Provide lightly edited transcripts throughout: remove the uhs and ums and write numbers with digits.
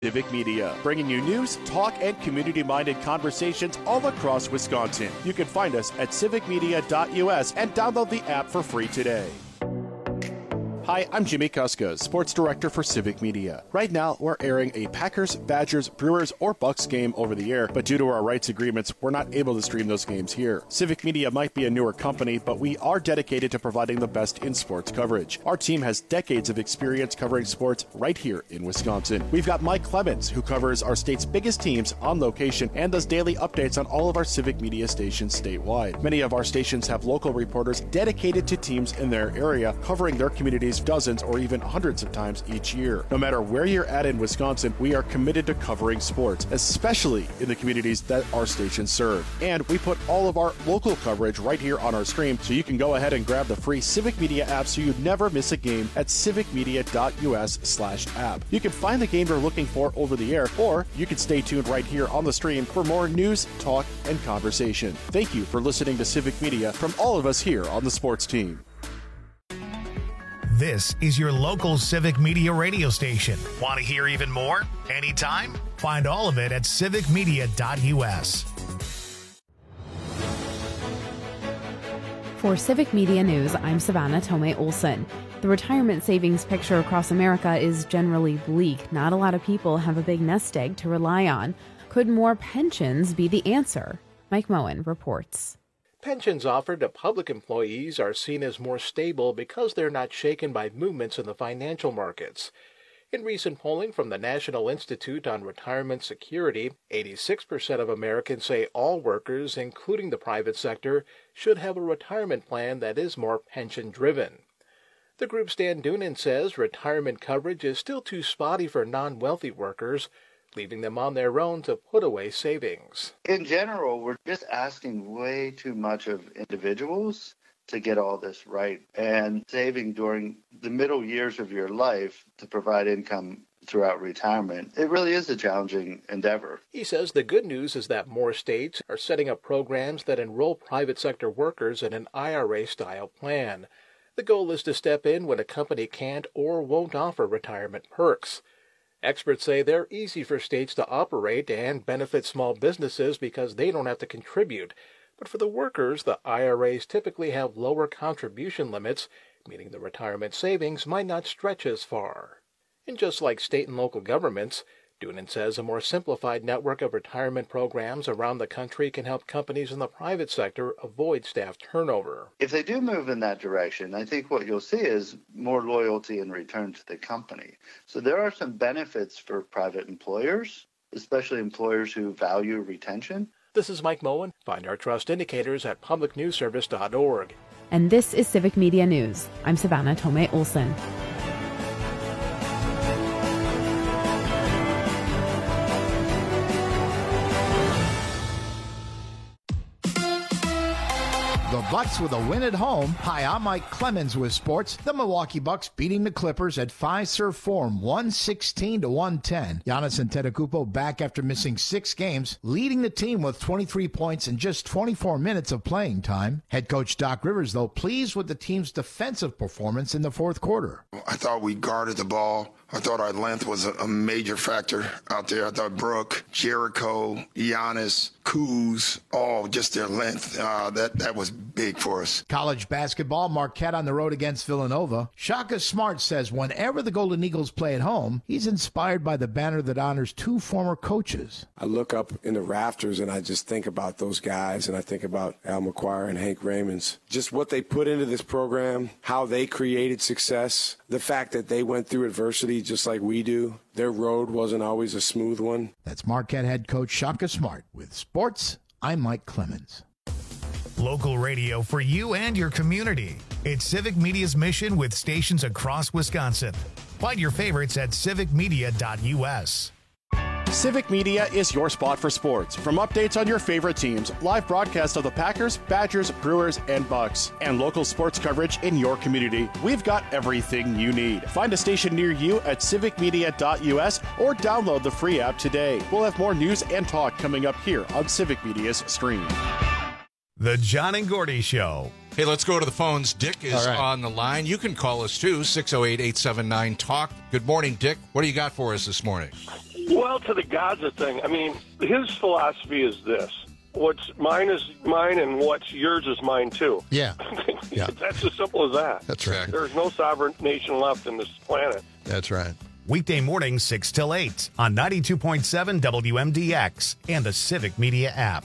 Civic Media, bringing you news, talk, and community-minded conversations all across Wisconsin. You can find us at civicmedia.us and download the app for free today. Hi, I'm Jimmy Kuska, Sports Director for Civic Media. Right now, we're airing a Packers, Badgers, Brewers, or Bucks game over the air, but due to our rights agreements, we're not able to stream those games here. Civic Media might be a newer company, but we are dedicated to providing the best in sports coverage. Our team has decades of experience covering sports right here in Wisconsin. We've got Mike Clemens, who covers our state's biggest teams on location and does daily updates on all of our Civic Media stations statewide. Many of our stations have local reporters dedicated to teams in their area, covering their communities dozens or even hundreds of times each year. No matter where you're at in Wisconsin, we are committed to covering sports, especially in the communities that our stations serve. And we put all of our local coverage right here on our stream, so you can go ahead and grab the free Civic Media app so you never miss a game at civicmedia.us/app. You can find the game you're looking for over the air, or you can stay tuned right here on the stream for more news, talk, and conversation. Thank you for listening to Civic Media from all of us here on the sports team. This is your local Civic Media radio station. Want to hear even more? Anytime? Find all of it at civicmedia.us. For Civic Media News, I'm Savannah Tomei Olson. The retirement savings picture across America is generally bleak. Not a lot of people have a big nest egg to rely on. Could more pensions be the answer? Mike Moen reports. Pensions offered to public employees are seen as more stable because they're not shaken by movements in the financial markets. In recent polling from the National Institute on Retirement Security, 86% of Americans say all workers, including the private sector, should have a retirement plan that is more pension-driven. The group's Dan Doonan says retirement coverage is still too spotty for non-wealthy workers, leaving them on their own to put away savings. In general, we're just asking way too much of individuals to get all this right, and saving during the middle years of your life to provide income throughout retirement. It really is a challenging endeavor. He says the good news is that more states are setting up programs that enroll private sector workers in an IRA-style plan. The goal is to step in when a company can't or won't offer retirement perks. Experts say they're easy for states to operate and benefit small businesses because they don't have to contribute. But for the workers, the IRAs typically have lower contribution limits, meaning the retirement savings might not stretch as far. And just like state and local governments, Doonan says a more simplified network of retirement programs around the country can help companies in the private sector avoid staff turnover. If they do move in that direction, I think what you'll see is more loyalty in return to the company. So there are some benefits for private employers, especially employers who value retention. This is Mike Moen. Find our trust indicators at publicnewsservice.org. And this is Civic Media News. I'm Savannah Tomei Olson. The Bucks with a win at home. Hi, I'm Mike Clemens with sports. The Milwaukee Bucks beating the Clippers at Fiserv Forum 116-110. Giannis Antetokounmpo back after missing 6 games, leading the team with 23 points in just 24 minutes of playing time. Head coach Doc Rivers, though, pleased with the team's defensive performance in the fourth quarter. I thought we guarded the ball. I thought our length was a major factor out there. I thought Brooke, Jericho, Giannis, Kuz, all just their length. That was big for us. College basketball, Marquette on the road against Villanova. Shaka Smart says whenever the Golden Eagles play at home, he's inspired by the banner that honors 2 former coaches. I look up in the rafters and I just think about those guys, and I think about Al McGuire and Hank Raymonds. Just what they put into this program, how they created success, the fact that they went through adversity just like we do. Their road wasn't always a smooth one. That's Marquette head coach Shaka Smart. With sports, I'm Mike Clemens. Local radio for you and your community. It's Civic Media's mission with stations across Wisconsin. Find your favorites at civicmedia.us. Civic Media is your spot for sports. From updates on your favorite teams, live broadcasts of the Packers, Badgers, Brewers, and Bucks, and local sports coverage in your community, we've got everything you need. Find a station near you at civicmedia.us or download the free app today. We'll have more news and talk coming up here on Civic Media's stream. The John and Gordy Show. Hey, let's go to the phones. Dick is on the line. You can call us, too, 608-879-TALK. Good morning, Dick. What do you got for us this morning? Well, to the Gaza thing, I mean, his philosophy is this. What's mine is mine, and what's yours is mine, too. Yeah. Yeah. That's as simple as that. That's right. There's no sovereign nation left in this planet. That's right. Weekday mornings 6 till 8 on 92.7 WMDX and the Civic Media app.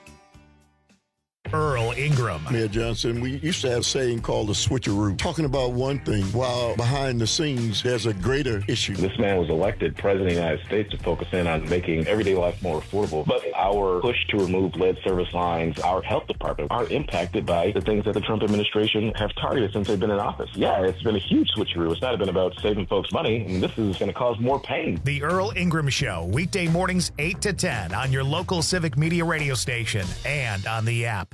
Earl Ingram. Mayor Johnson, we used to have a saying called the switcheroo, talking about one thing while behind the scenes there's a greater issue. This man was elected president of the United States to focus in on making everyday life more affordable. But our push to remove lead service lines, our health department, are impacted by the things that the Trump administration have targeted since they've been in office. Yeah, it's been a huge switcheroo. It's not been about saving folks money. I mean, this is going to cause more pain. The Earl Ingram Show, weekday mornings 8 to 10 on your local Civic Media radio station and on the app.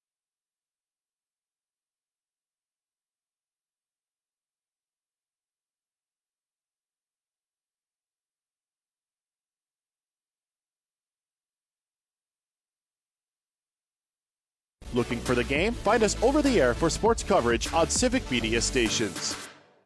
Looking for the game? Find us over the air for sports coverage on Civic Media stations.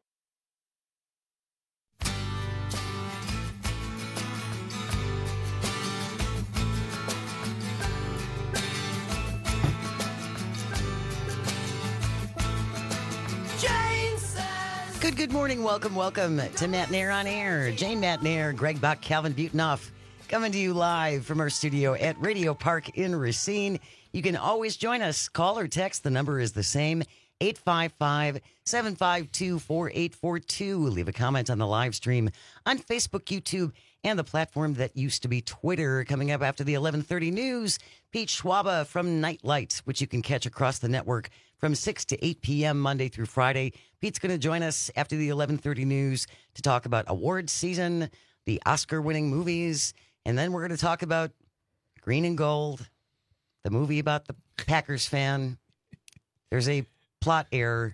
Good morning. Welcome to Matt Nair on Air. Jane Matt Nair, Greg Buck, Calvin Butenhoff, coming to you live from our studio at Radio Park in Racine. You can always join us. Call or text. The number is the same, 855-752-4842. Leave a comment on the live stream on Facebook, YouTube, and the platform that used to be Twitter. Coming up after the 11:30 news, Pete Schwaba from Nightlight, which you can catch across the network from 6 to 8 p.m. Monday through Friday. Pete's going to join us after the 11:30 news to talk about awards season, the Oscar-winning movies, and then we're going to talk about Green and Gold, the movie about the Packers fan. There's a plot error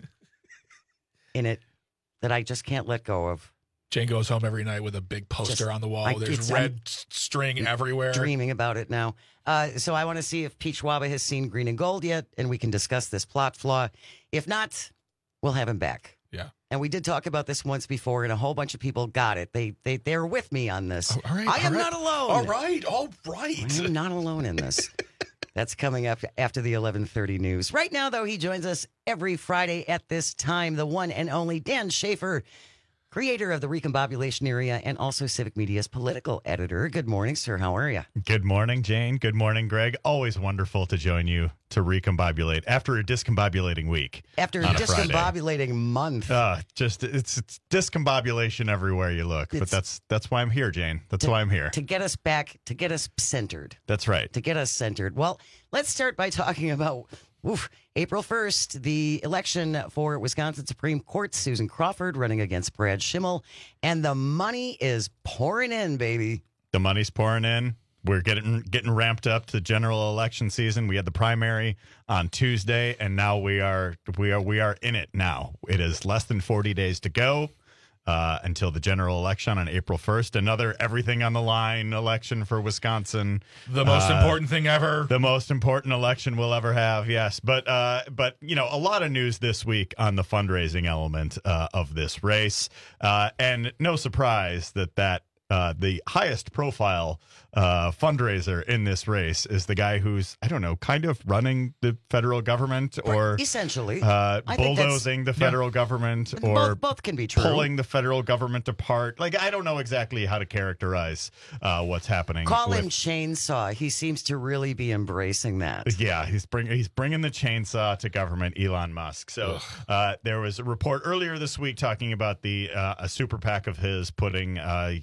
in it that I just can't let go of. Jane goes home every night with a big poster on the wall. There's red string everywhere. Dreaming about it now. So I want to see if Pete Schwaba has seen Green and Gold yet, and we can discuss this plot flaw. If not, we'll have him back. Yeah. And we did talk about this once before, and a whole bunch of people got it. They're with me on this. All right, I am not alone. All right. I am not alone in this. That's coming up after the 11:30 news. Right now, though, he joins us every Friday at this time. The one and only Dan Schaefer, creator of the Recombobulation Area and also Civic Media's political editor. Good morning, sir. How are you? Good morning, Jane. Good morning, Greg. Always wonderful to join you to recombobulate after a discombobulating week. After a discombobulating month. It's discombobulation everywhere you look. But that's why I'm here, Jane. That's why I'm here. To get us back, to get us centered. That's right. To get us centered. Well, let's start by talking about April 1st, the election for Wisconsin Supreme Court. Susan Crawford running against Brad Schimmel. And the money is pouring in, baby. The money's pouring in. We're getting ramped up to general election season. We had the primary on Tuesday, and now we are in it now. It is less than 40 days to go until the general election on April 1st. Another everything on the line election for Wisconsin. The most important thing ever. The most important election we'll ever have, yes. But you know, a lot of news this week on the fundraising element of this race. And no surprise that the highest profile fundraiser in this race is the guy who's, I don't know, kind of running the federal government or essentially bulldozing the federal government or both can be true. Pulling the federal government apart. Like, I don't know exactly how to characterize what's happening. Call him chainsaw. He seems to really be embracing that. Yeah, he's bringing the chainsaw to government, Elon Musk. So there was a report earlier this week talking about a super PAC of his putting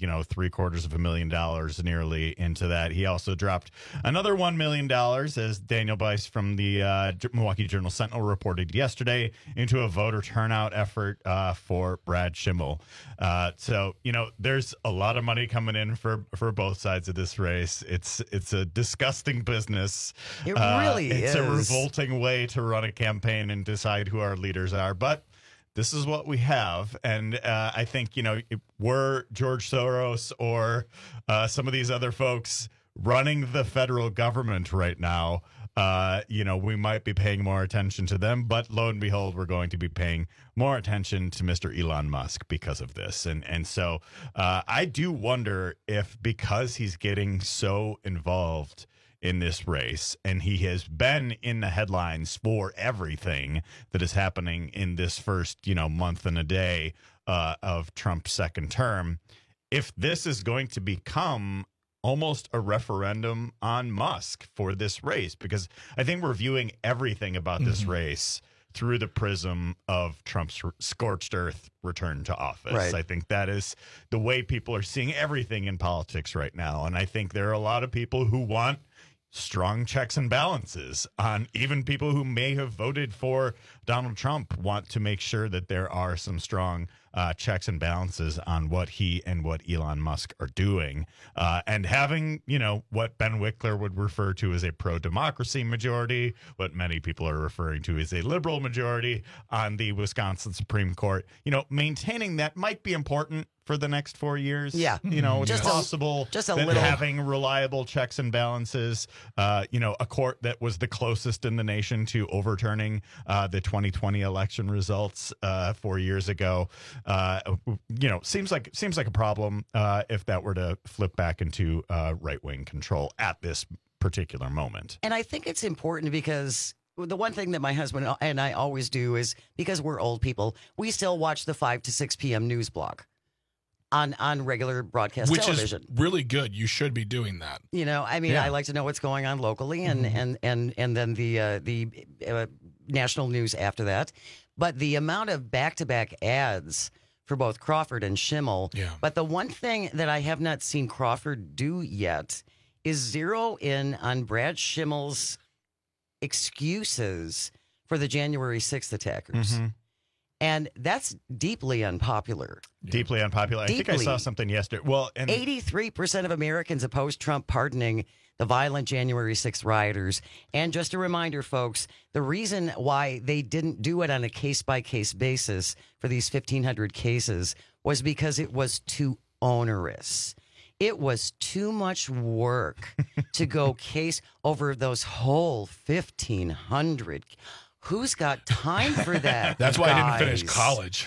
$750,000 nearly into that. He also dropped another $1 million, as Daniel Bice from the Milwaukee Journal Sentinel reported yesterday, into a voter turnout effort for Brad Schimmel. So, you know, there's a lot of money coming in for both sides of this race. It's a disgusting business. It really is. It's a revolting way to run a campaign and decide who our leaders are. But this is what we have. And I think, you know, were George Soros or some of these other folks running the federal government right now, we might be paying more attention to them, but lo and behold, we're going to be paying more attention to Mr. Elon Musk because of this. And so I do wonder if, because he's getting so involved in this race, and he has been in the headlines for everything that is happening in this first, month and a day of Trump's second term, if this is going to become almost a referendum on Musk for this race, because I think we're viewing everything about this race through the prism of Trump's scorched earth return to office. Right. I think that is the way people are seeing everything in politics right now. And I think there are a lot of people who want strong checks and balances on, even people who may have voted for Donald Trump want to make sure that there are some strong checks and balances on what he and what Elon Musk are doing. And having, what Ben Wickler would refer to as a pro-democracy majority, what many people are referring to as a liberal majority on the Wisconsin Supreme Court, maintaining that might be important for the next 4 years. Yeah. It's possible just a that little having reliable checks and balances, a court that was the closest in the nation to overturning the 2020 election results 4 years ago, seems like a problem if that were to flip back into right-wing control at this particular moment. And I think it's important because the one thing that my husband and I always do is, because we're old people, we still watch the 5 to 6 p.m. news block on regular broadcast television. Which is really good. You should be doing that. I like to know what's going on locally and then the national news after that. But the amount of back-to-back ads for both Crawford and Schimmel. Yeah. But the one thing that I have not seen Crawford do yet is zero in on Brad Schimmel's excuses for the January 6th attackers. Mm-hmm. And that's deeply unpopular. Deeply unpopular. I think I saw something yesterday. Well, and 83% of Americans oppose Trump pardoning the violent January 6th rioters. And just a reminder, folks, the reason why they didn't do it on a case-by-case basis for these 1,500 cases was because it was too onerous. It was too much work to go case over those whole 1,500. Who's got time for that? That's why guys? I didn't finish college.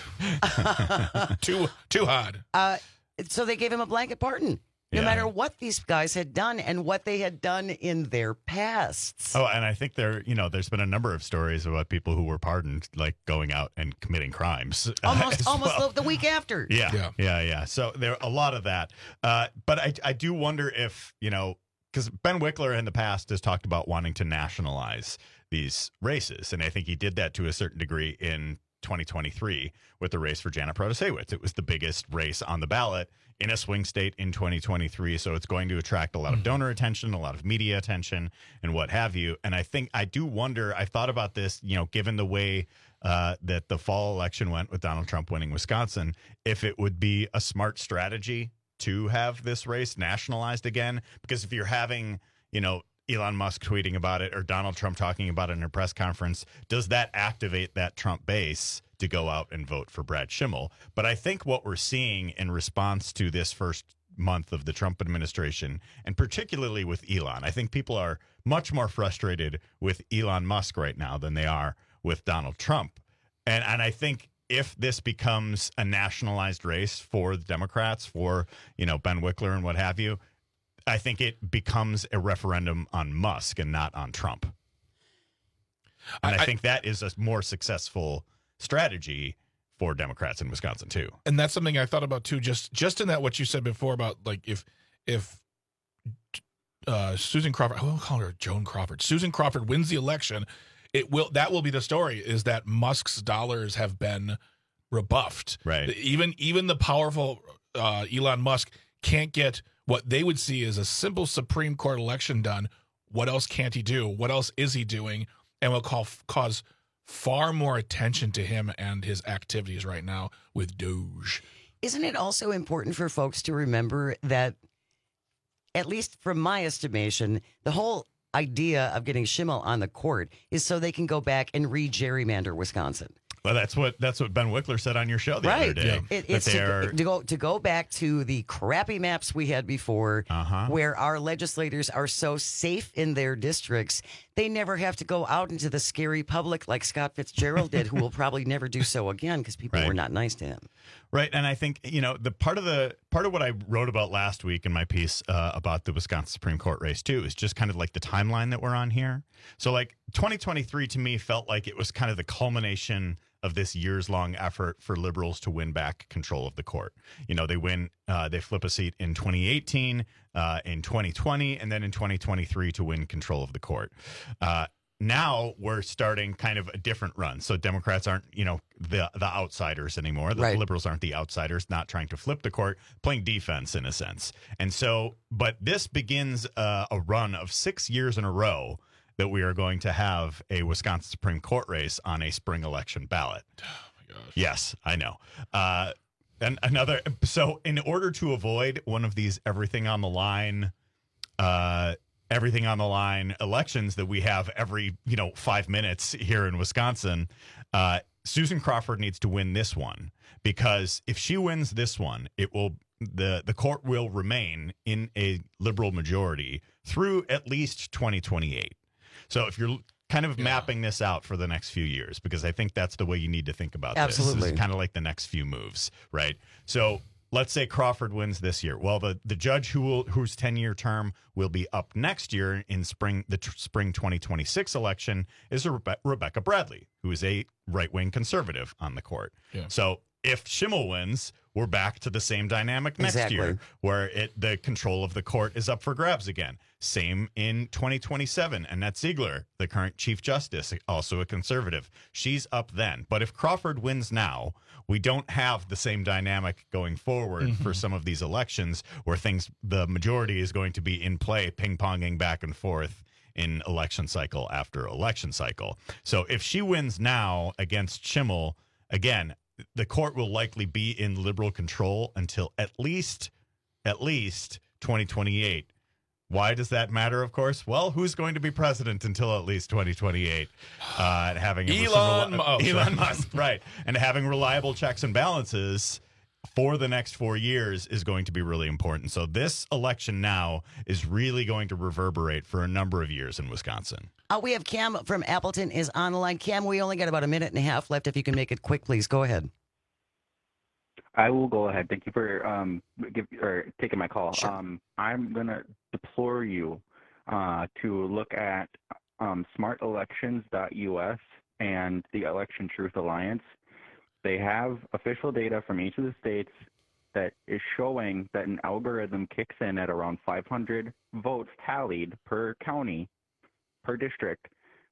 Too hard. So they gave him a blanket pardon, no matter what these guys had done and what they had done in their pasts. Oh, and I think there's been a number of stories about people who were pardoned, like going out and committing crimes. Almost the week after. Yeah. So there a lot of that. But I do wonder if, because Ben Wickler in the past has talked about wanting to nationalize these races, and I think he did that to a certain degree in 2023 with the race for Janet Protasewicz. It was the biggest race on the ballot in a swing state in 2023, so it's going to attract a lot of donor attention, a lot of media attention, and what have you. And I do wonder, I've thought about this, given the way that the fall election went with Donald Trump winning Wisconsin, if it would be a smart strategy to have this race nationalized again, because if you're having, Elon Musk tweeting about it or Donald Trump talking about it in a press conference, does that activate that Trump base to go out and vote for Brad Schimmel? But I think what we're seeing in response to this first month of the Trump administration, and particularly with Elon, I think people are much more frustrated with Elon Musk right now than they are with Donald Trump. And I think if this becomes a nationalized race for the Democrats, for, Ben Wickler and what have you, I think it becomes a referendum on Musk and not on Trump. And I think that is a more successful strategy for Democrats in Wisconsin, too. And that's something I thought about, too, just in that what you said before about, like, if Susan Crawford, I will call her Joan Crawford, Susan Crawford wins the election, that will be the story, is that Musk's dollars have been rebuffed. Right. Even the powerful Elon Musk can't get what they would see as a simple Supreme Court election done. What else can't he do? What else is he doing? And will cause far more attention to him and his activities right now with Doge. Isn't it also important for folks to remember that, at least from my estimation, the whole idea of getting Schimmel on the court is so they can go back and re-gerrymander Wisconsin? Well, that's what Ben Wickler said on your show the other day. It's to go back to the crappy maps we had before, where our legislators are so safe in their districts, they never have to go out into the scary public like Scott Fitzgerald did, who will probably never do so again because people were not nice to him. Right, and I think the part of what I wrote about last week in my piece about the Wisconsin Supreme Court race too is just kind of like the timeline that we're on here. So like 2023 to me felt like it was kind of the culmination of this years-long effort for liberals to win back control of the court. They flip a seat in 2018, in 2020, and then in 2023 to win control of the court. Now we're starting kind of a different run. So Democrats aren't, the outsiders anymore. The liberals aren't the outsiders, not trying to flip the court, playing defense in a sense. And so, but this begins a run of 6 years in a row that we are going to have a Wisconsin Supreme Court race on a spring election ballot. Oh, my gosh. Yes, I know. So in order to avoid one of these everything on the line elections that we have every, 5 minutes here in Wisconsin, Susan Crawford needs to win this one, because if she wins this one, the court will remain in a liberal majority through at least 2028. So if you're kind of mapping this out for the next few years, because I think that's the way you need to think about this. This is kind of like the next few moves, right? So let's say Crawford wins this year. Well, the judge whose 10-year term will be up next year in spring 2026 election is Rebecca Bradley, who is a right-wing conservative on the court. Yeah. So if Schimmel wins, we're back to the same dynamic next year, where the control of the court is up for grabs again. Same in 2027. Annette Ziegler, the current Chief Justice, also a conservative, she's up then. But if Crawford wins now, we don't have the same dynamic going forward for some of these elections, where the majority is going to be in play, ping-ponging back and forth in election cycle after election cycle. So if she wins now against Schimmel, again, the court will likely be in liberal control until at least 2028. Why does that matter, of course? Well, who's going to be president until at least 2028? Having Elon Musk, right. And having reliable checks and balances for the next 4 years is going to be really important. So this election now is really going to reverberate for a number of years in Wisconsin. We have Cam from Appleton is on the line. Cam, we only got about a minute and a half left. If you can make it quick, please go ahead. I will go ahead. Thank you for taking my call. Sure. I'm going to deplore you to look at smartelections.us and the Election Truth Alliance. They have official data from each of the states that is showing that an algorithm kicks in at around 500 votes tallied per county, per district,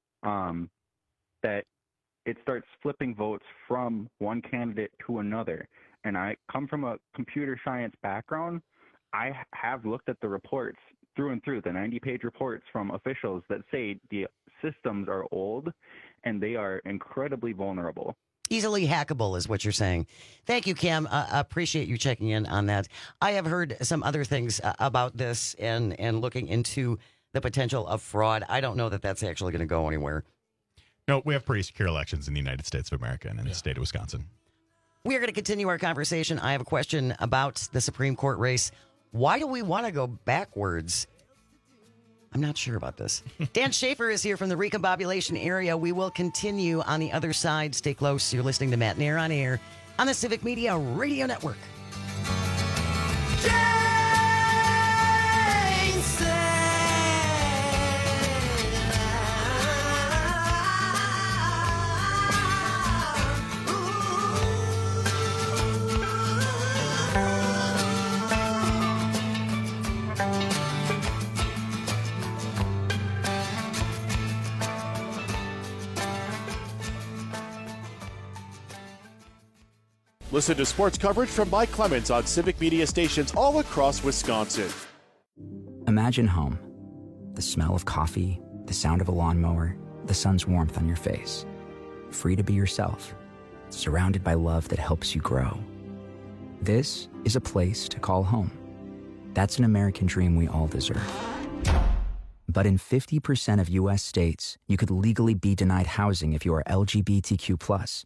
that it starts flipping votes from one candidate to another. And I come from a computer science background. I have looked at the reports through and through, the 90-page reports from officials that say the systems are old and they are incredibly vulnerable. Easily hackable is what you're saying. Thank you, Cam. Appreciate you checking in on that. I have heard some other things about this and looking into the potential of fraud. I don't know that that's actually going to go anywhere. No, we have pretty secure elections in the United States of America and in the state of Wisconsin. We are going to continue our conversation. I have a question about the Supreme Court race. Why do we want to go backwards? I'm not sure about this. Dan Schaefer is here from the recombobulation area. We will continue on the other side. Stay close. You're listening to Matt Nair on Air on the Civic Media Radio Network. Listen to sports coverage from Mike Clemens on Civic Media stations all across Wisconsin. Imagine home. The smell of coffee, the sound of a lawnmower, the sun's warmth on your face. Free to be yourself. Surrounded by love that helps you grow. This is a place to call home. That's an American dream we all deserve. But in 50% of U.S. states, you could legally be denied housing if you are LGBTQ+.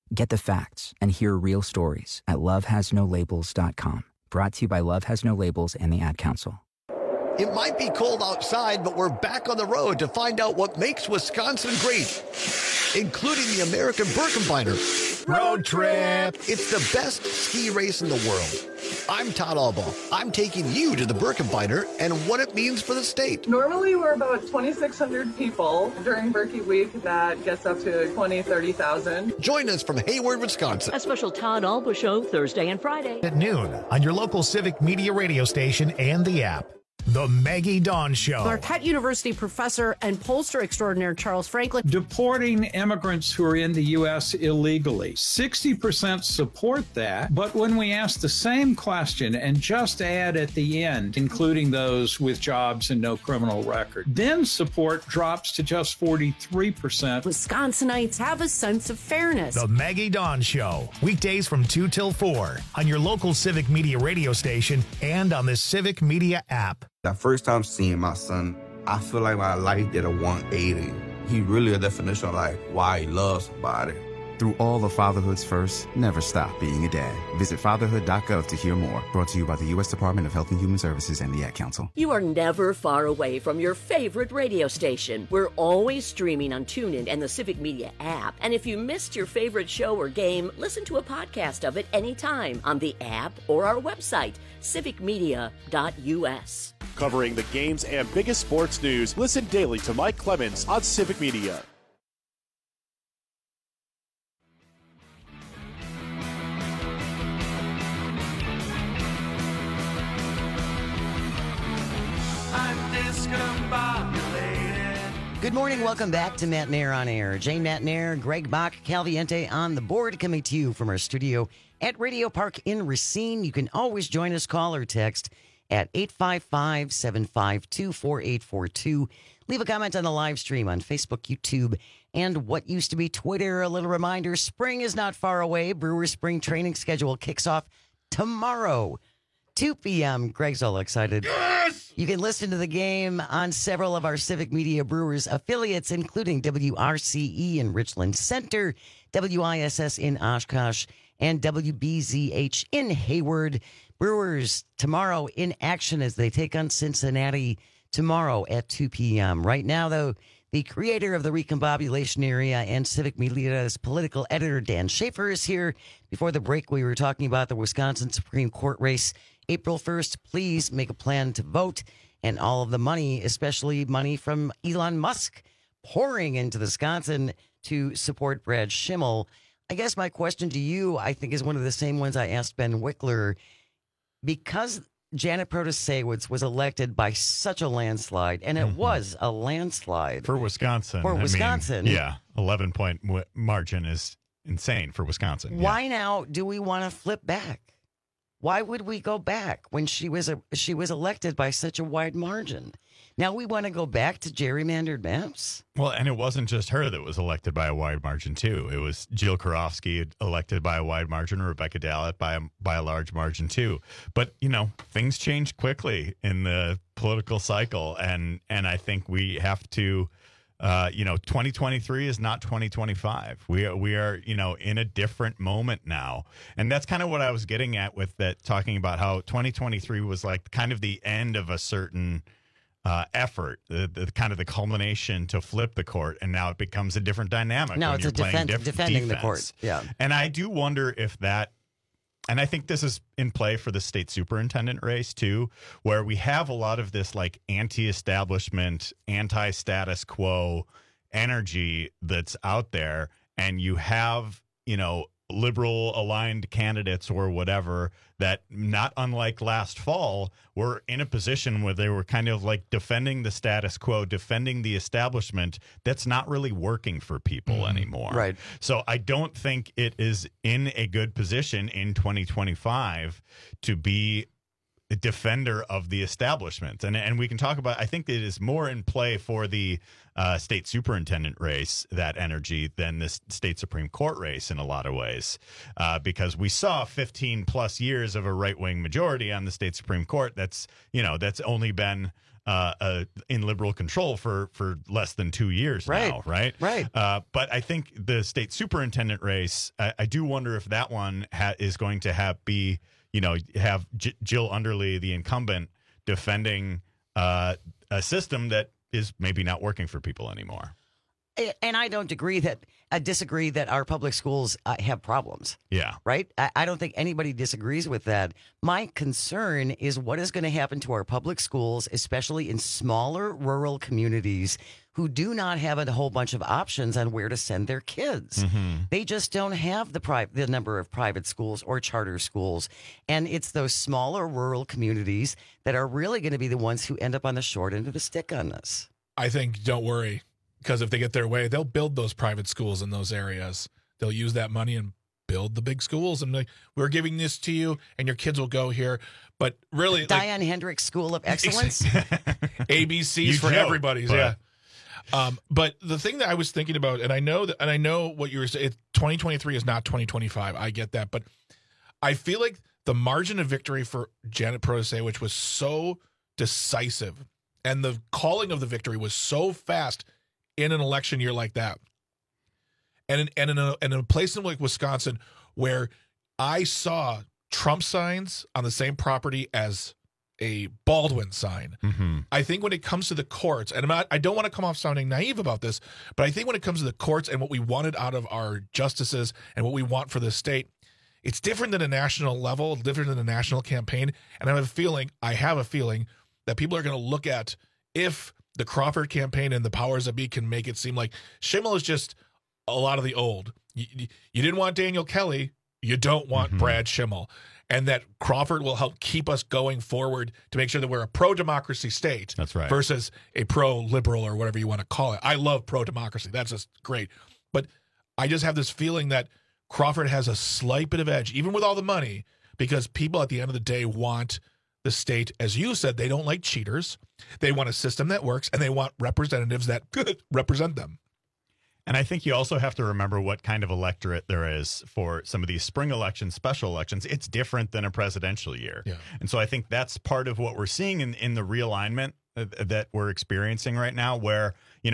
Get the facts and hear real stories at lovehasnolabels.com. Brought to you by Love Has No Labels and the Ad Council. It might be cold outside, but we're back on the road to find out what makes Wisconsin great, including the American Birkebeiner Road Trip. It's the best ski race in the world. I'm Todd Albaugh. I'm taking you to the Birkebeiner and what it means for the state. Normally, we're about 2,600 people. During Birkie Week, that gets up to 20, 30,000. Join us from Hayward, Wisconsin. A special Todd Albaugh show Thursday and Friday at noon on your local Civic Media radio station and the app. The Maggie Dawn Show. Marquette University professor and pollster extraordinaire Charles Franklin. Deporting immigrants who are in the U.S. illegally. 60% support that, but when we ask the same question and just add at the end, including those with jobs and no criminal record, then support drops to just 43%. Wisconsinites have a sense of fairness. The Maggie Dawn Show. Weekdays from 2 till 4 on your local Civic Media radio station and on the Civic Media app. That first time seeing my son, I feel like my life did a 180. He really a definition of like why he loves somebody. Through all of fatherhood's first, never stop being a dad. Visit fatherhood.gov to hear more. Brought to you by the U.S. Department of Health and Human Services and the Ad Council. You are never far away from your favorite radio station. We're always streaming on TuneIn and the Civic Media app. And if you missed your favorite show or game, listen to a podcast of it anytime on the app or our website, civicmedia.us. Covering the games and biggest sports news, listen daily to Mike Clemens on Civic Media. Good morning. Welcome back to Matt Nair on Air. Jane Matt Nair, Greg Bach, Calviente on the board, coming to you from our studio at Radio Park in Racine. You can always join us, call or text at 855-752-4842. Leave a comment on the live stream on Facebook, YouTube, and what used to be Twitter. A little reminder, spring is not far away. Brewers spring training schedule kicks off tomorrow, 2 p.m. Greg's all excited. Yes! You can listen to the game on several of our Civic Media Brewers affiliates, including WRCE in Richland Center, WISS in Oshkosh, and WBZH in Hayward. Brewers tomorrow in action as they take on Cincinnati tomorrow at 2 p.m. Right now, though, the creator of the Recombobulation Area and Civic Media's political editor, Dan Schaefer, is here. Before the break, we were talking about the Wisconsin Supreme Court race. April 1st, please make a plan to vote. And all of the money, especially money from Elon Musk, pouring into Wisconsin to support Brad Schimmel. I guess my question to you, I think, is one of the same ones I asked Ben Wickler. Because Janet Protasewicz was elected by such a landslide, and it was a landslide. For Wisconsin. For Wisconsin. 11-point margin is insane for Wisconsin. Why now do we want to flip back? Why would we go back when she was elected by such a wide margin? Now we want to go back to gerrymandered maps? Well, and it wasn't just her that was elected by a wide margin, too. It was Jill Karofsky elected by a wide margin, Rebecca Dallett by a large margin, too. But, things change quickly in the political cycle, and I think we have to 2023 is not 2025. We are, in a different moment now. And that's kind of what I was getting at with that, talking about how 2023 was like kind of the end of a certain effort, the kind of the culmination to flip the court. And now it becomes a different dynamic. No, when it's defending the court. Yeah. And I do wonder if that, and I think this is in play for the state superintendent race, too, where we have a lot of this like anti-establishment, anti-status quo energy that's out there. And you have, liberal aligned candidates or whatever that, not unlike last fall, were in a position where they were kind of like defending the status quo, defending the establishment that's not really working for people anymore. Right. So I don't think it is in a good position in 2025 to be a defender of the establishment. And we can talk about, I think it is more in play for the state superintendent race, that energy, than the state Supreme Court race in a lot of ways, because we saw 15 plus years of a right-wing majority on the state Supreme Court. That's only been in liberal control for less than 2 years now, right? Right. But I think the state superintendent race, I do wonder if that one is going to have Jill Underly, the incumbent, defending a system that is maybe not working for people anymore. And I don't disagree that our public schools have problems. Yeah. Right? I don't think anybody disagrees with that. My concern is what is going to happen to our public schools, especially in smaller rural communities who do not have a whole bunch of options on where to send their kids. Mm-hmm. They just don't have the number of private schools or charter schools. And it's those smaller rural communities that are really going to be the ones who end up on the short end of the stick on this. I think, don't worry. Because if they get their way, they'll build those private schools in those areas. They'll use that money and build the big schools. And we're giving this to you, and your kids will go here. But really, Diane Hendricks School of Excellence, ABCs for everybody's. Yeah. But the thing that I was thinking about, and I know what you were saying. 2023 is not 2025. I get that, but I feel like the margin of victory for Janet Protasiewicz was so decisive, and the calling of the victory was so fast in an election year like that, and in a place in like Wisconsin where I saw Trump signs on the same property as a Baldwin sign. Mm-hmm. I think when it comes to the courts, and I don't want to come off sounding naive about this, but I think when it comes to the courts and what we wanted out of our justices and what we want for the state, it's different than a national level, different than a national campaign. And I have a feeling that people are going to look at if the Crawford campaign and the powers that be can make it seem like Schimmel is just a lot of the old. You didn't want Daniel Kelly. You don't want Brad Schimmel. And that Crawford will help keep us going forward to make sure that we're a pro-democracy state. That's right. Versus a pro-liberal or whatever you want to call it. I love pro-democracy. That's just great. But I just have this feeling that Crawford has a slight bit of edge, even with all the money, because people at the end of the day want the state, as you said, they don't like cheaters. They want a system that works, and they want representatives that could represent them. And I think you also have to remember what kind of electorate there is for some of these spring elections, special elections. It's different than a presidential year. Yeah. And so I think that's part of what we're seeing in the realignment that we're experiencing right now, where,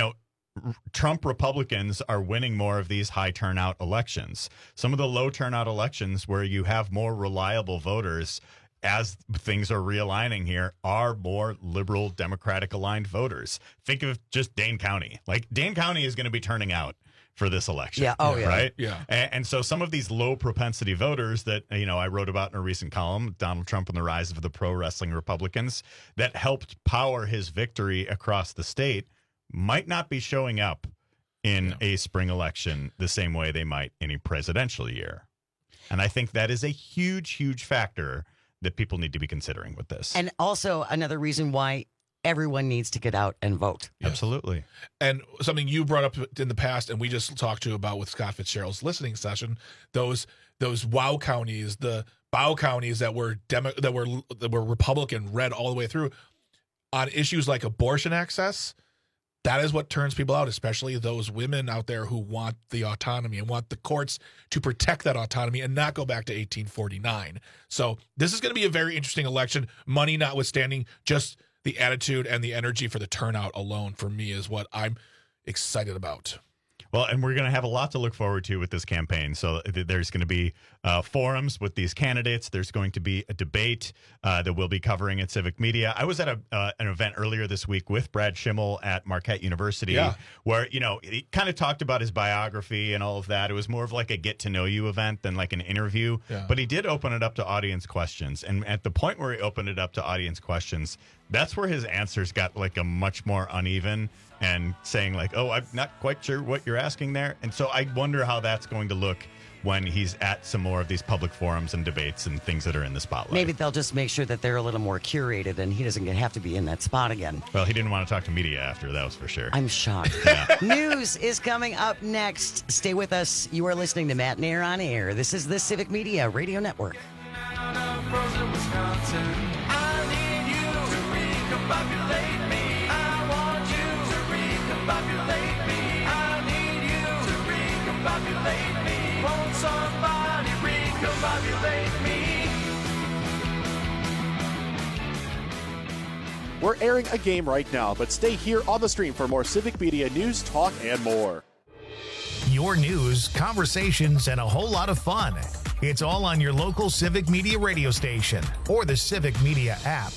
Trump Republicans are winning more of these high turnout elections. Some of the low turnout elections where you have more reliable voters as things are realigning here, are more liberal Democratic aligned voters. Think of just Dane County. Like, Dane County is going to be turning out for this election. Yeah. Oh, yeah. Right? Yeah. And so some of these low propensity voters that, I wrote about in a recent column, Donald Trump and the rise of the pro wrestling Republicans, that helped power his victory across the state, might not be showing up in a spring election the same way they might in a presidential year. And I think that is a huge, huge factor that people need to be considering with this. And also another reason why everyone needs to get out and vote. Yes. Absolutely. And something you brought up in the past, and we just talked to about with Scott Fitzgerald's listening session, those WOW counties, the BOW counties that were Republican red all the way through on issues like abortion access. That is what turns people out, especially those women out there who want the autonomy and want the courts to protect that autonomy and not go back to 1849. So this is going to be a very interesting election, money notwithstanding. Just the attitude and the energy for the turnout alone for me is what I'm excited about. Well, and we're going to have a lot to look forward to with this campaign. So there's going to be forums with these candidates. There's going to be a debate that we'll be covering at Civic Media. I was at an event earlier this week with Brad Schimmel at Marquette University, where, he kind of talked about his biography and all of that. It was more of like a get-to-know-you event than like an interview. Yeah. But he did open it up to audience questions. And at the point where he opened it up to audience questions, that's where his answers got like a much more uneven and saying like, oh, I'm not quite sure what you're asking there. And so I wonder how that's going to look when he's at some more of these public forums and debates and things that are in the spotlight. Maybe they'll just make sure that they're a little more curated and he doesn't have to be in that spot again. Well, he didn't want to talk to media after, that was for sure. I'm shocked. Yeah. News is coming up next. Stay with us. You are listening to Matt Nair on Air. This is the Civic Media Radio Network. We're airing a game right now, but stay here on the stream for more Civic Media news, talk, and more. Your news, conversations, and a whole lot of fun. It's all on your local Civic Media radio station or the Civic Media app.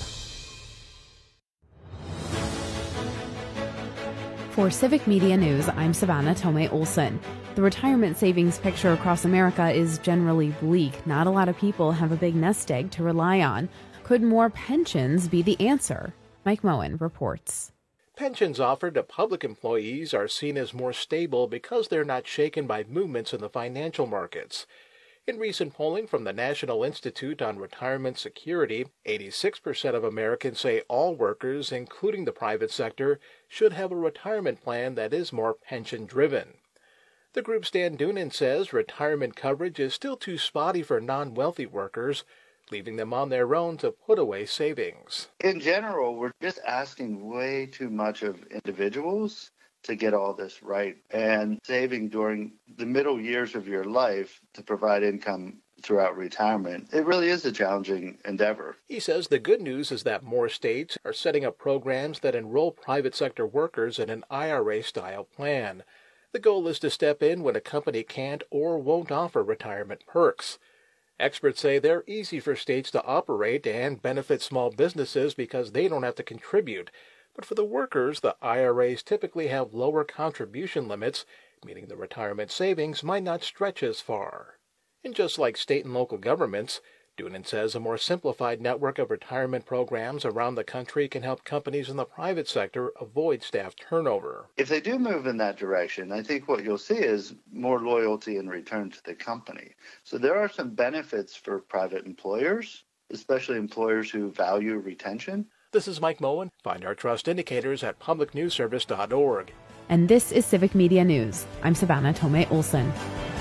For Civic Media News, I'm Savannah Tomei Olson. The retirement savings picture across America is generally bleak. Not a lot of people have a big nest egg to rely on. Could more pensions be the answer? Mike Moen reports. Pensions offered to public employees are seen as more stable because they're not shaken by movements in the financial markets. In recent polling from the National Institute on Retirement Security, 86% of Americans say all workers, including the private sector, should have a retirement plan that is more pension-driven. The group's Dan Doonan says retirement coverage is still too spotty for non-wealthy workers, leaving them on their own to put away savings. In general, we're just asking way too much of individuals to get all this right, and saving during the middle years of your life to provide income throughout retirement. It really is a challenging endeavor. He says the good news is that more states are setting up programs that enroll private sector workers in an IRA-style plan. The goal is to step in when a company can't or won't offer retirement perks. Experts say they're easy for states to operate and benefit small businesses because they don't have to contribute. But for the workers, the IRAs typically have lower contribution limits, meaning the retirement savings might not stretch as far. And just like state and local governments, Doonan says a more simplified network of retirement programs around the country can help companies in the private sector avoid staff turnover. If they do move in that direction, I think what you'll see is more loyalty in return to the company. So there are some benefits for private employers, especially employers who value retention. This is Mike Moen. Find our trust indicators at publicnewsservice.org. And this is Civic Media News. I'm Savannah Tomei Olson.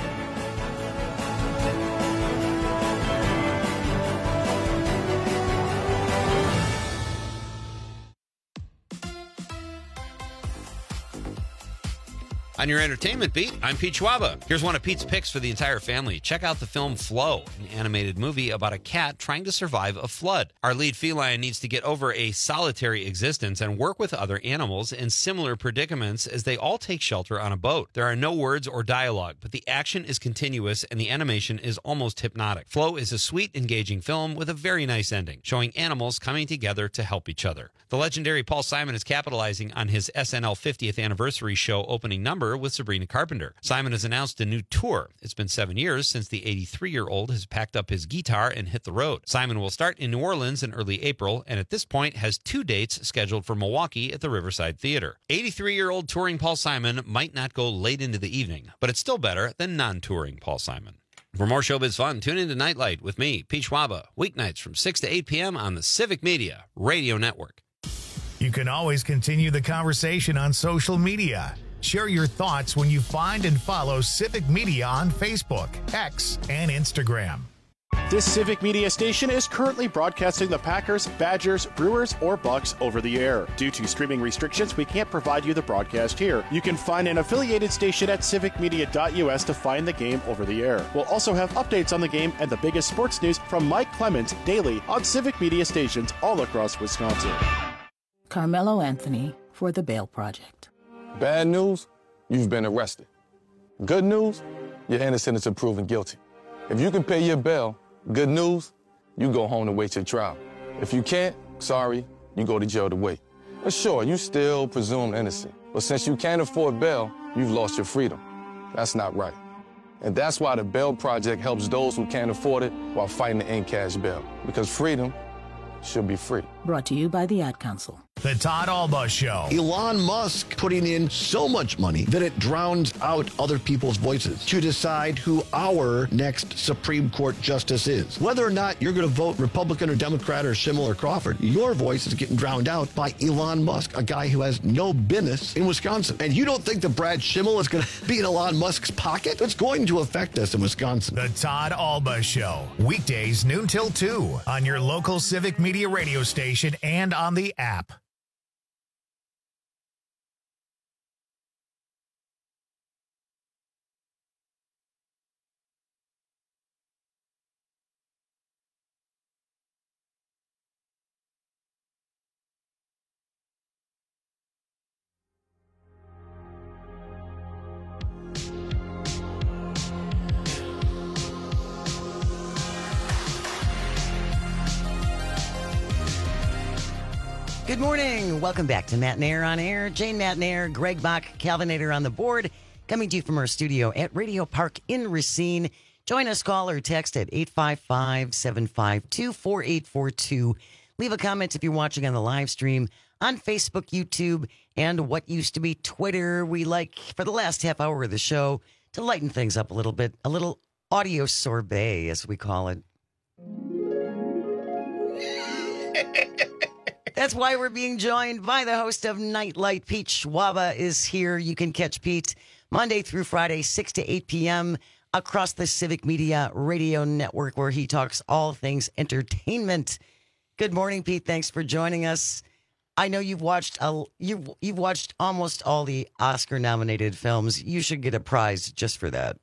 On your entertainment beat, I'm Pete Schwaba. Here's one of Pete's picks for the entire family. Check out the film Flow, an animated movie about a cat trying to survive a flood. Our lead feline needs to get over a solitary existence and work with other animals in similar predicaments as they all take shelter on a boat. There are no words or dialogue, but the action is continuous and the animation is almost hypnotic. Flow is a sweet, engaging film with a very nice ending, showing animals coming together to help each other. The legendary Paul Simon is capitalizing on his SNL 50th anniversary show opening number with Sabrina Carpenter. Simon has announced a new tour. It's been 7 years since the 83-year-old has packed up his guitar and hit the road. Simon will start in New Orleans in early April, and at this point has 2 dates scheduled for Milwaukee at the Riverside Theater. 83-year-old touring Paul Simon might not go late into the evening, but it's still better than non-touring Paul Simon. For more showbiz fun, tune in to Nightlight with me, Pete Schwaba, weeknights from 6 to 8 p.m. on the Civic Media Radio Network. You can always continue the conversation on social media. Share your thoughts when you find and follow Civic Media on Facebook, X, and Instagram. This Civic Media station is currently broadcasting the Packers, Badgers, Brewers, or Bucks over the air. Due to streaming restrictions, we can't provide you the broadcast here. You can find an affiliated station at civicmedia.us to find the game over the air. We'll also have updates on the game and the biggest sports news from Mike Clemens daily on Civic Media stations all across Wisconsin. Carmelo Anthony for the Bail Project. Bad news, you've been arrested. Good news, you're innocent until proven guilty. If you can pay your bail, good news, you go home to wait your trial. If you can't, sorry, you go to jail to wait. But sure, you still presumed innocent. But since you can't afford bail, you've lost your freedom. That's not right. And that's why the Bail Project helps those who can't afford it while fighting to end cash bail. Because freedom should be free. Brought to you by the Ad Council. The Todd Alba Show. Elon Musk putting in so much money that it drowns out other people's voices to decide who our next Supreme Court justice is. Whether or not you're going to vote Republican or Democrat or Schimmel or Crawford, your voice is getting drowned out by Elon Musk, a guy who has no business in Wisconsin. And you don't think that Brad Schimmel is going to be in Elon Musk's pocket? It's going to affect us in Wisconsin. The Todd Alba Show. Weekdays noon till 2 on your local Civic Media radio station and on the app. Good morning. Welcome back to Matt and Air on Air. Jane Matt and Air, Greg Bach, Calvinator on the board, coming to you from our studio at Radio Park in Racine. Join us, call or text at 855-752-4842. Leave a comment if you're watching on the live stream on Facebook, YouTube, and what used to be Twitter. We like, for the last half hour of the show, to lighten things up a little bit, a little audio sorbet, as we call it. That's why we're being joined by the host of Nightlight. Pete Schwaba is here. You can catch Pete Monday through Friday, 6 to 8 p.m. across the Civic Media Radio Network, where he talks all things entertainment. Good morning, Pete. Thanks for joining us. I know you've watched you've watched almost all the Oscar-nominated films. You should get a prize just for that.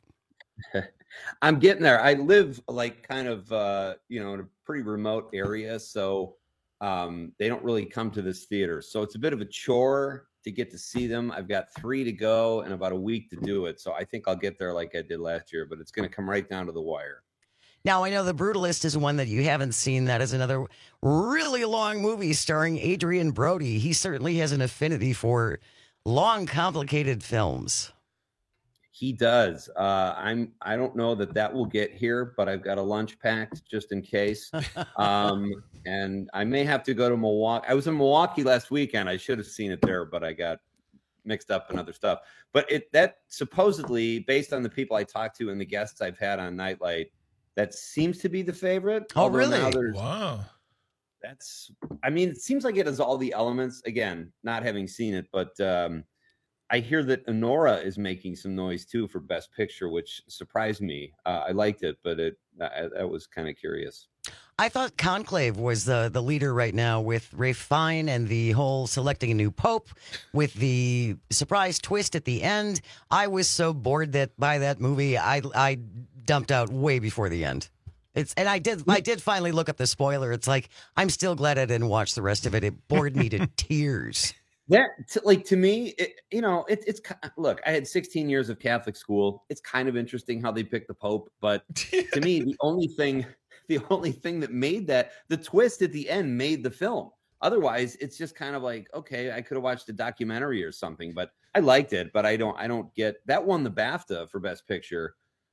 I'm getting there. I live like kind of in a pretty remote area, so they don't really come to this theater. So it's a bit of a chore to get to see them. I've got 3 to go and about a week to do it. So I think I'll get there like I did last year, but it's going to come right down to the wire. Now, I know The Brutalist is one that you haven't seen. That is another really long movie starring Adrian Brody. He certainly has an affinity for long, complicated films. He does. I don't know that will get here, but I've got a lunch packed just in case. And I may have to go to Milwaukee. I was in Milwaukee last weekend. I should have seen it there, but I got mixed up in other stuff. But that supposedly, based on the people I talked to and the guests I've had on Nightlight, that seems to be the favorite. Oh, really? Wow. It seems like it has all the elements. Again, not having seen it, but I hear that Anora is making some noise too for Best Picture, which surprised me. I liked it, but that was kind of curious. I thought Conclave was the leader right now with Ralph Fiennes and the whole selecting a new pope with the surprise twist at the end. I was so bored by that movie, I dumped out way before the end. I did finally look up the spoiler. It's like, I'm still glad I didn't watch the rest of it. It bored me to tears. That, to me, it's look, I had 16 years of Catholic school. It's kind of interesting how they picked the Pope, but to me, the only thing that made the twist at the end made the film. Otherwise, it's just kind of like, okay, I could have watched a documentary or something, but I liked it, but I don't get that won the BAFTA for Best Picture.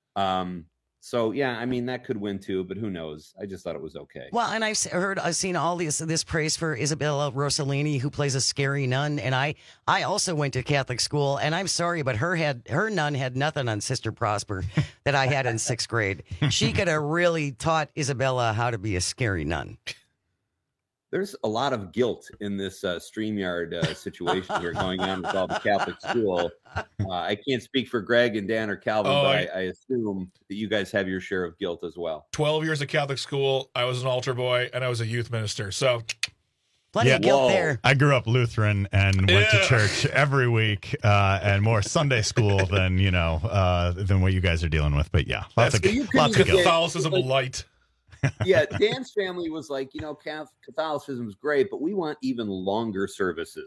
So yeah, that could win too, but who knows? I just thought it was okay. Well, and I've seen all this praise for Isabella Rossellini, who plays a scary nun, and I also went to Catholic school, and I'm sorry, but her nun had nothing on Sister Prosper that I had in 6th grade. She could have really taught Isabella how to be a scary nun. There's a lot of guilt in this StreamYard situation here going on with all the Catholic school. I can't speak for Greg and Dan or Calvin, but I assume that you guys have your share of guilt as well. 12 years of Catholic school. I was an altar boy, and I was a youth minister. So plenty of guilt there. I grew up Lutheran and went to church every week, and more Sunday school than what you guys are dealing with. But yeah, lots of guilt. Catholicism light. Yeah, Dan's family was like, Catholicism is great, but we want even longer services.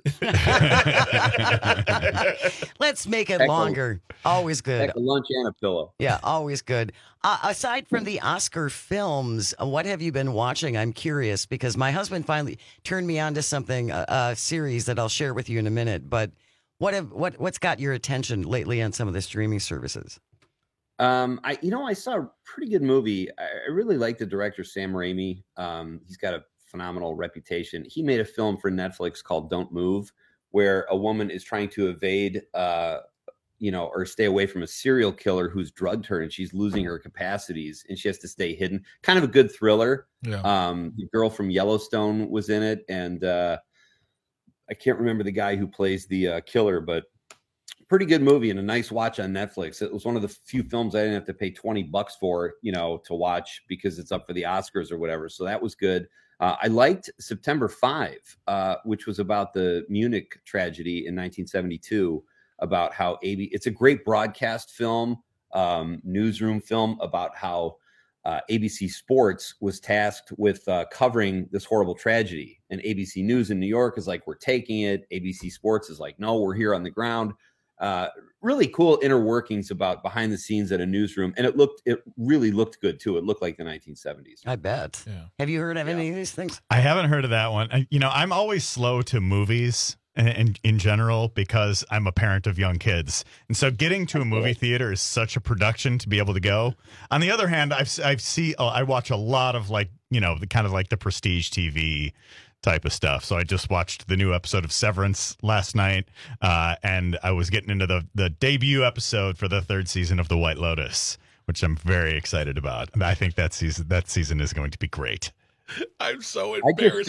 Let's make it longer. Always good. Like a lunch and a pillow. Yeah, always good. Aside from the Oscar films, what have you been watching? I'm curious because my husband finally turned me on to something, a series that I'll share with you in a minute. But what's got your attention lately on some of the streaming services? I saw a pretty good movie. I really like the director, Sam Raimi. He's got a phenomenal reputation. He made a film for Netflix called Don't Move, where a woman is trying to evade, or stay away from a serial killer who's drugged her, and she's losing her capacities, and she has to stay hidden. Kind of a good thriller. Yeah. The girl from Yellowstone was in it, and I can't remember the guy who plays the killer, but pretty good movie and a nice watch on Netflix. It was one of the few films I didn't have to pay $20 for, to watch because it's up for the Oscars or whatever. So that was good. I liked September 5, which was about the Munich tragedy in 1972, about how it's a great broadcast film, newsroom film about how ABC Sports was tasked with covering this horrible tragedy. And ABC News in New York is like, we're taking it. ABC Sports is like, no, we're here on the ground. Really cool inner workings about behind the scenes at a newsroom, and it really looked good too. It looked like the 1970s. I bet. Yeah. Have you heard of any of these things? I haven't heard of that one. I'm always slow to movies in general because I'm a parent of young kids, and so getting to a movie theater is such a production to be able to go. On the other hand, I watch a lot of the kind of like the prestige TV type of stuff. So I just watched the new episode of Severance last night, and I was getting into the debut episode for the 3rd season of The White Lotus, which I'm very excited about. And I think that season is going to be great. I'm so embarrassed.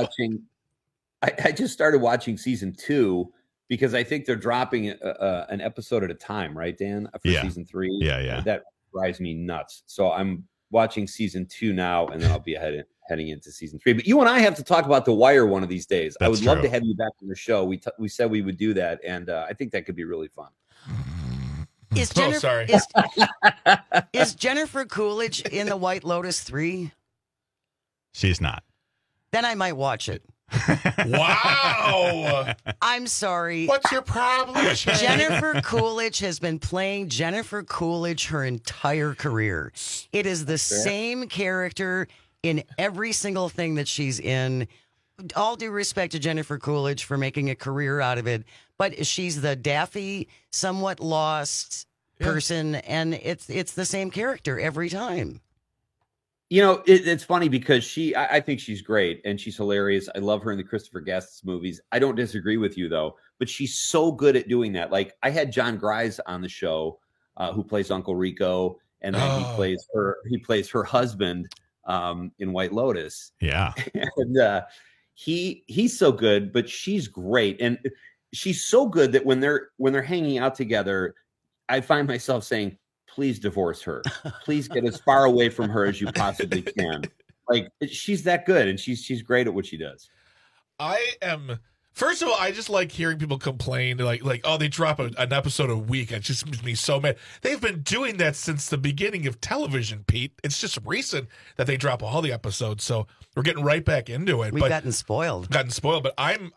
I just started watching season 2 because I think they're dropping an episode at a time, right, Dan? For season 3. Yeah. That drives me nuts. So I'm watching season 2 now, and then I'll be heading into season 3. But you and I have to talk about The Wire one of these days. I would love to have you back on the show. We said we would do that, and I think that could be really fun. Is Jennifer Coolidge in The White Lotus 3? She's not. Then I might watch it. Wow. I'm sorry. What's your problem? Jennifer Coolidge has been playing Jennifer Coolidge her entire career. It is the same character in every single thing that she's in. All due respect to Jennifer Coolidge for making a career out of it, but she's the daffy, somewhat lost person, and it's the same character every time. It's funny because I think she's great and she's hilarious. I love her in the Christopher Guest movies. I don't disagree with you though, but she's so good at doing that. Like I had John Grise on the show, who plays Uncle Rico, and then he plays her husband in White Lotus. Yeah, and he's so good, but she's great, and she's so good that when they're hanging out together, I find myself saying, please divorce her. Please get as far away from her as you possibly can. Like she's that good, and she's great at what she does. First of all, I just like hearing people complain like oh, they drop an episode a week. It just makes me so mad. They've been doing that since the beginning of television, Pete. It's just recent that they drop all the episodes. So we're getting right back into it. We've gotten spoiled. But I'm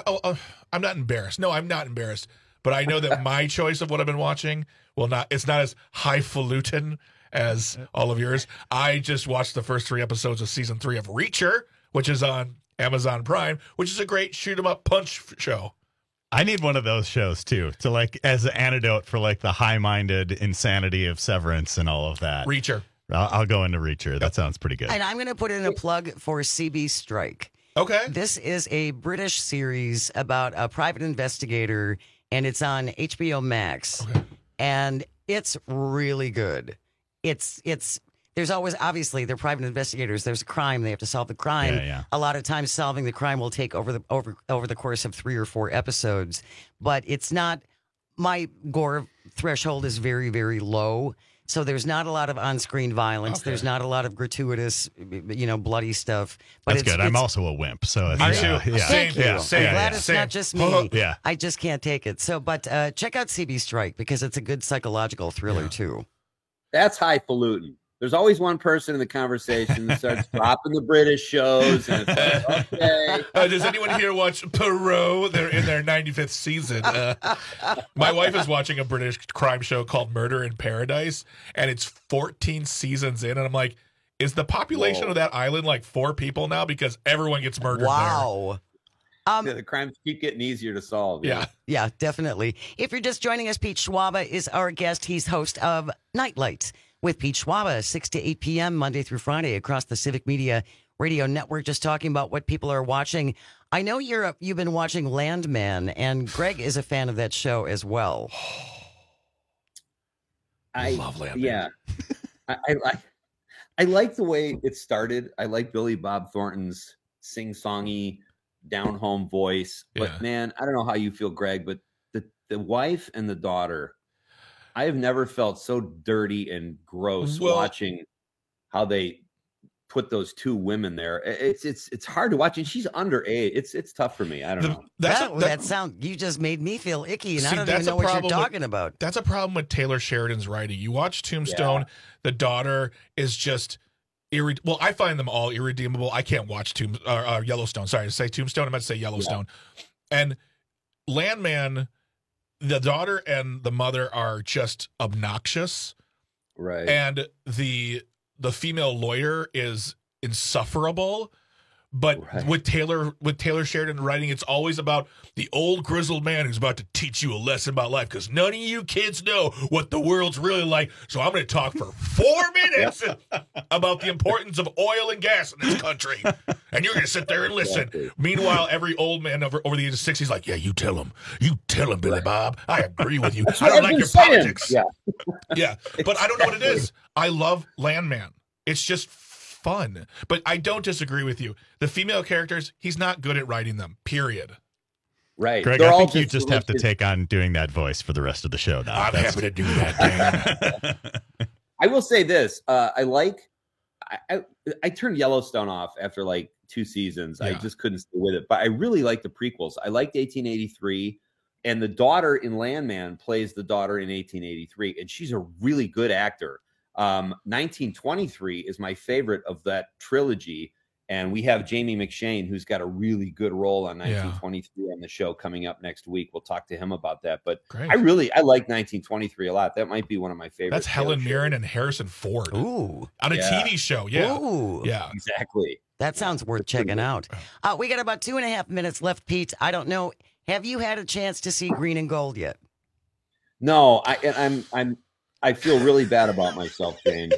not embarrassed. No, I'm not embarrassed. But I know that my choice of what I've been watching it's not as highfalutin as all of yours. I just watched the first 3 episodes of season 3 of Reacher, which is on Amazon Prime, which is a great shoot 'em up punch show. I need one of those shows too, to as an antidote for the high-minded insanity of Severance and all of that. Reacher. I'll go into Reacher. That sounds pretty good. And I'm going to put in a plug for CB Strike. Okay. This is a British series about a private investigator, and it's on HBO Max. Okay. And it's really good. There's always, obviously, they're private investigators. There's a crime. They have to solve the crime. Yeah. A lot of times solving the crime will take over the course of 3 or 4 episodes. But it's not, my gore threshold is very, very low. So there's not a lot of on-screen violence. Okay. There's not a lot of gratuitous, bloody stuff. But That's good. I'm also a wimp. So Me too. Yeah. Thank you. Same. I'm glad it's not just me. Yeah. I just can't take it. So, but check out CB Strike because it's a good psychological thriller too. That's highfalutin. There's always one person in the conversation that starts dropping the British shows. And it's like, okay. Does anyone here watch Poirot? They're in their 95th season. My wife is watching a British crime show called Murder in Paradise, and it's 14 seasons in. And I'm like, is the population of that island 4 people now? Because everyone gets murdered Wow. The crimes keep getting easier to solve. Yeah, definitely. If you're just joining us, Pete Schwaba is our guest. He's host of Nightlights with Pete Schwaba, 6 to 8 p.m. Monday through Friday across the Civic Media Radio Network. Just talking about what people are watching. I know you've been watching Landman, and Greg is a fan of that show as well. I love Landman. Yeah, I like the way it started. I like Billy Bob Thornton's sing-songy, down-home voice. But man, I don't know how you feel, Greg, but the wife and the daughter, I have never felt so dirty and gross watching how they put those 2 women there. It's hard to watch, and she's underage. It's tough for me. I don't know. That sound, you just made me feel icky, and I don't even know what you're talking about. That's a problem with Taylor Sheridan's writing. You watch Tombstone, the daughter is just well, I find them all irredeemable. I can't watch Yellowstone. Sorry to say Tombstone. I meant to say Yellowstone. And Landman the daughter and the mother are just obnoxious. Right. And the female lawyer is insufferable. But with Taylor Sheridan writing, it's always about the old grizzled man who's about to teach you a lesson about life because none of you kids know what the world's really like. So I'm going to talk for 4 minutes about the importance of oil and gas in this country. And you're going to sit there and listen. Exactly. Meanwhile, every old man over the age of 60 is like, yeah, you tell him. You tell him, Billy Bob. I agree with you. I don't like your politics. Yeah. But I don't know what it is. I love Landman. It's just fun. But I don't disagree with you. The female characters, he's not good at writing them, period. Right. Greg, I think you just have to take on doing that voice for the rest of the show now. I'm happy to do that, Dan. I will say this. I turned Yellowstone off after like 2 seasons. Yeah. I just couldn't stay with it. But I really like the prequels. I liked 1883. And the daughter in Landman plays the daughter in 1883. And she's a really good actor. 1923 is my favorite of that trilogy, and we have Jamie McShane, who's got a really good role on 1923 on the show coming up next week. We'll talk to him about that. But great. I like 1923 a lot. That might be one of my favorites. That's Helen Mirren and Harrison Ford. Ooh, on a TV show. Yeah, ooh, yeah, exactly. That sounds worth checking out. We got about 2.5 minutes left, Pete. I don't know. Have you had a chance to see Green and Gold yet? No, I feel really bad about myself, James.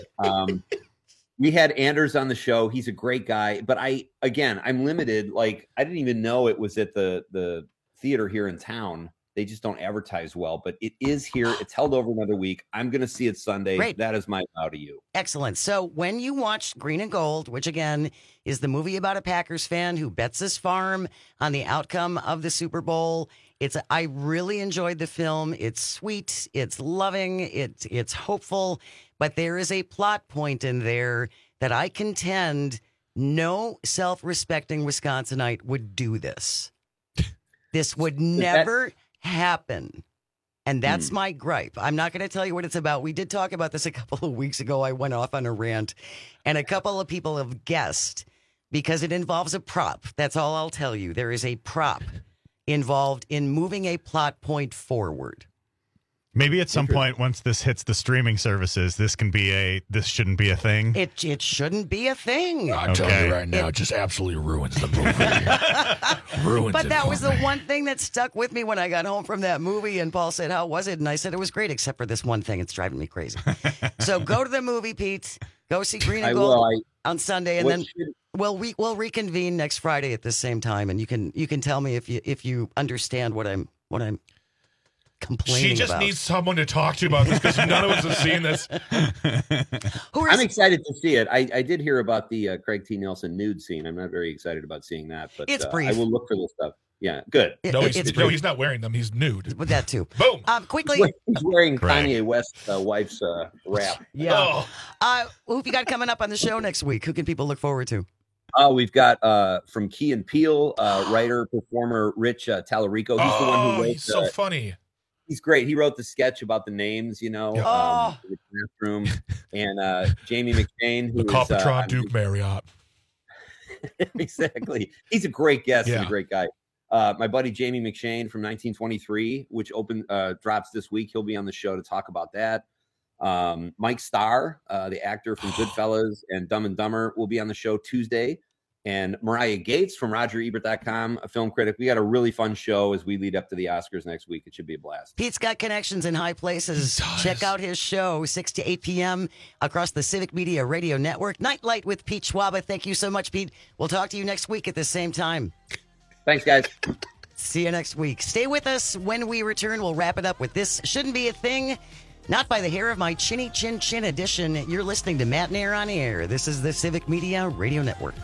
We had Anders on the show. He's a great guy, but I'm limited. Like, I didn't even know it was at the theater here in town. They just don't advertise well, but it is here. It's held over another week. I'm going to see it Sunday. Great. That is my vow to you. Excellent. So when you watch Green and Gold, which again is the movie about a Packers fan who bets his farm on the outcome of the Super Bowl, I really enjoyed the film. It's sweet. It's loving. It's hopeful. But there is a plot point in there that I contend no self-respecting Wisconsinite would do this. This would never happen. And that's my gripe. I'm not going to tell you what it's about. We did talk about this a couple of weeks ago. I went off on a rant, and a couple of people have guessed because it involves a prop. That's all I'll tell you. There is a prop involved in moving a plot point forward. Maybe at some point, once this hits the streaming services, this shouldn't be a thing. It shouldn't be a thing. I'm telling you right now, it just absolutely ruins the movie. Ruins but it that was me. The one thing that stuck with me when I got home from that movie. And Paul said, "How was it?" And I said, "It was great, except for this one thing. It's driving me crazy." So go to the movie, Pete. Go see Green and Gold on Sunday, and then we'll reconvene next Friday at the same time, and you can tell me if you understand what I'm complaining She just about. needs someone to talk to about this because none of us have seen this. I'm excited to see it. I did hear about the Craig T. Nelson nude scene. I'm not very excited about seeing that, but it's brief. I will look for this stuff. Yeah, good. He's not wearing them. He's nude. With that too. Boom. Quickly. He's wearing Kanye West's wife's wrap. Yeah. Who have you got coming up on the show next week? Who can people look forward to? We've got from Key and Peele, writer, performer Rich Tallarico. He's the one who wrote. He's so funny. He's great. He wrote the sketch about the names, the bathroom, and Jamie McShane, who the Copatron Duke Marriott. Exactly. He's a great guest and a great guy. My buddy Jamie McShane from 1923, which drops this week. He'll be on the show to talk about that. Mike Starr, the actor from Goodfellas and Dumb and Dumber, will be on the show Tuesday. And Mariah Gates from RogerEbert.com, a film critic. We got a really fun show as we lead up to the Oscars next week. It should be a blast. Pete's got connections in high places. Check out his show, 6 to 8 p.m. across the Civic Media Radio Network. Nightlight with Pete Schwaba. Thank you so much, Pete. We'll talk to you next week at the same time. Thanks, guys. See you next week. Stay with us. When we return, we'll wrap it up with This Shouldn't Be a Thing. Not by the hair of my chinny chin chin edition. You're listening to Matt Nair on Air. This is the Civic Media Radio Network.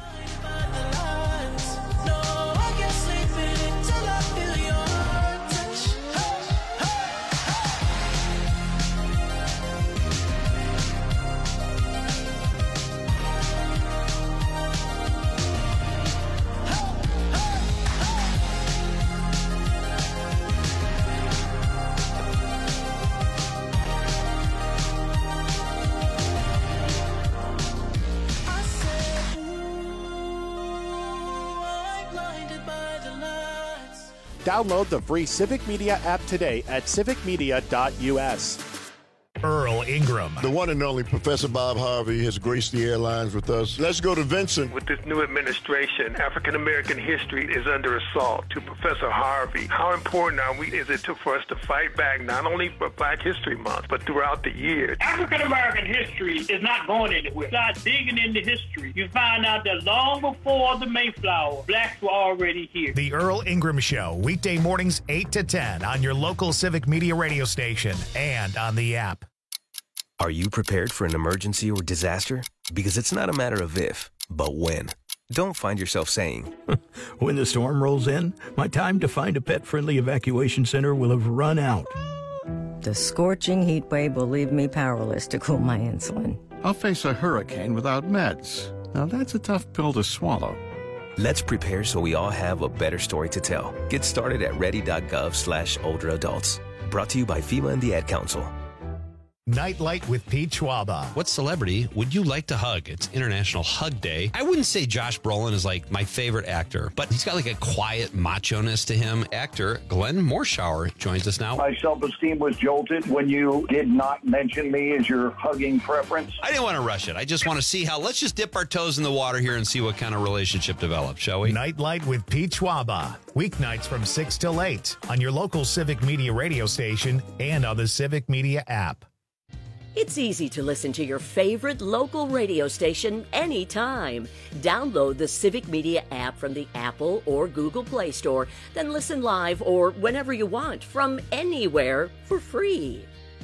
Download the free Civic Media app today at civicmedia.us. Earl Ingram. The one and only Professor Bob Harvey has graced the airlines with us. Let's go to Vincent. With this new administration, African-American history is under assault. To Professor Harvey, how important is it for us to fight back, not only for Black History Month, but throughout the year? African-American history is not going anywhere. Start digging into history. You find out that long before the Mayflower, Blacks were already here. The Earl Ingram Show, weekday mornings 8 to 10 on your local Civic Media radio station and on the app. Are you prepared for an emergency or disaster? Because it's not a matter of if, but when. Don't find yourself saying, when the storm rolls in, my time to find a pet-friendly evacuation center will have run out. The scorching heat wave will leave me powerless to cool my insulin. I'll face a hurricane without meds. Now that's a tough pill to swallow. Let's prepare so we all have a better story to tell. Get started at ready.gov/older adults. Brought to you by FEMA and the Ad Council. Nightlight with Pete Schwaba. What celebrity would you like to hug? It's International Hug Day. I wouldn't say Josh Brolin is like my favorite actor, but he's got like a quiet macho-ness to him. Actor Glenn Morshower joins us now. My self-esteem was jolted when you did not mention me as your hugging preference. I didn't want to rush it. I just want to see how, let's just dip our toes in the water here and see what kind of relationship develops, shall we? Nightlight with Pete Schwaba. Weeknights from 6 till 8 on your local Civic Media radio station and on the Civic Media app. It's easy to listen to your favorite local radio station anytime. Download the Civic Media app from the Apple or Google Play Store, then listen live or whenever you want from anywhere for free.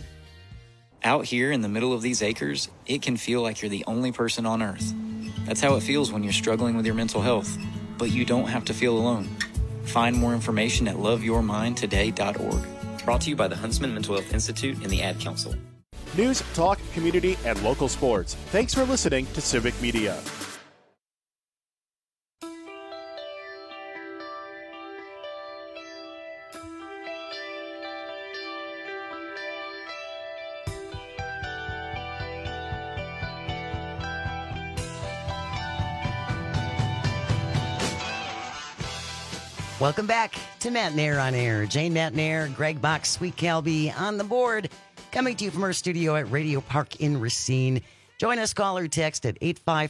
Out here in the middle of these acres, it can feel like you're the only person on Earth. That's how it feels when you're struggling with your mental health. But you don't have to feel alone. Find more information at loveyourmindtoday.org. Brought to you by the Huntsman Mental Health Institute and the Ad Council. News, talk, community, and local sports. Thanks for listening to Civic Media. Welcome back to Matt Nair on Air. Jane Matt Nair, Greg Box, Sweet Calby on the board. Coming to you from our studio at Radio Park in Racine. Join us, call or text at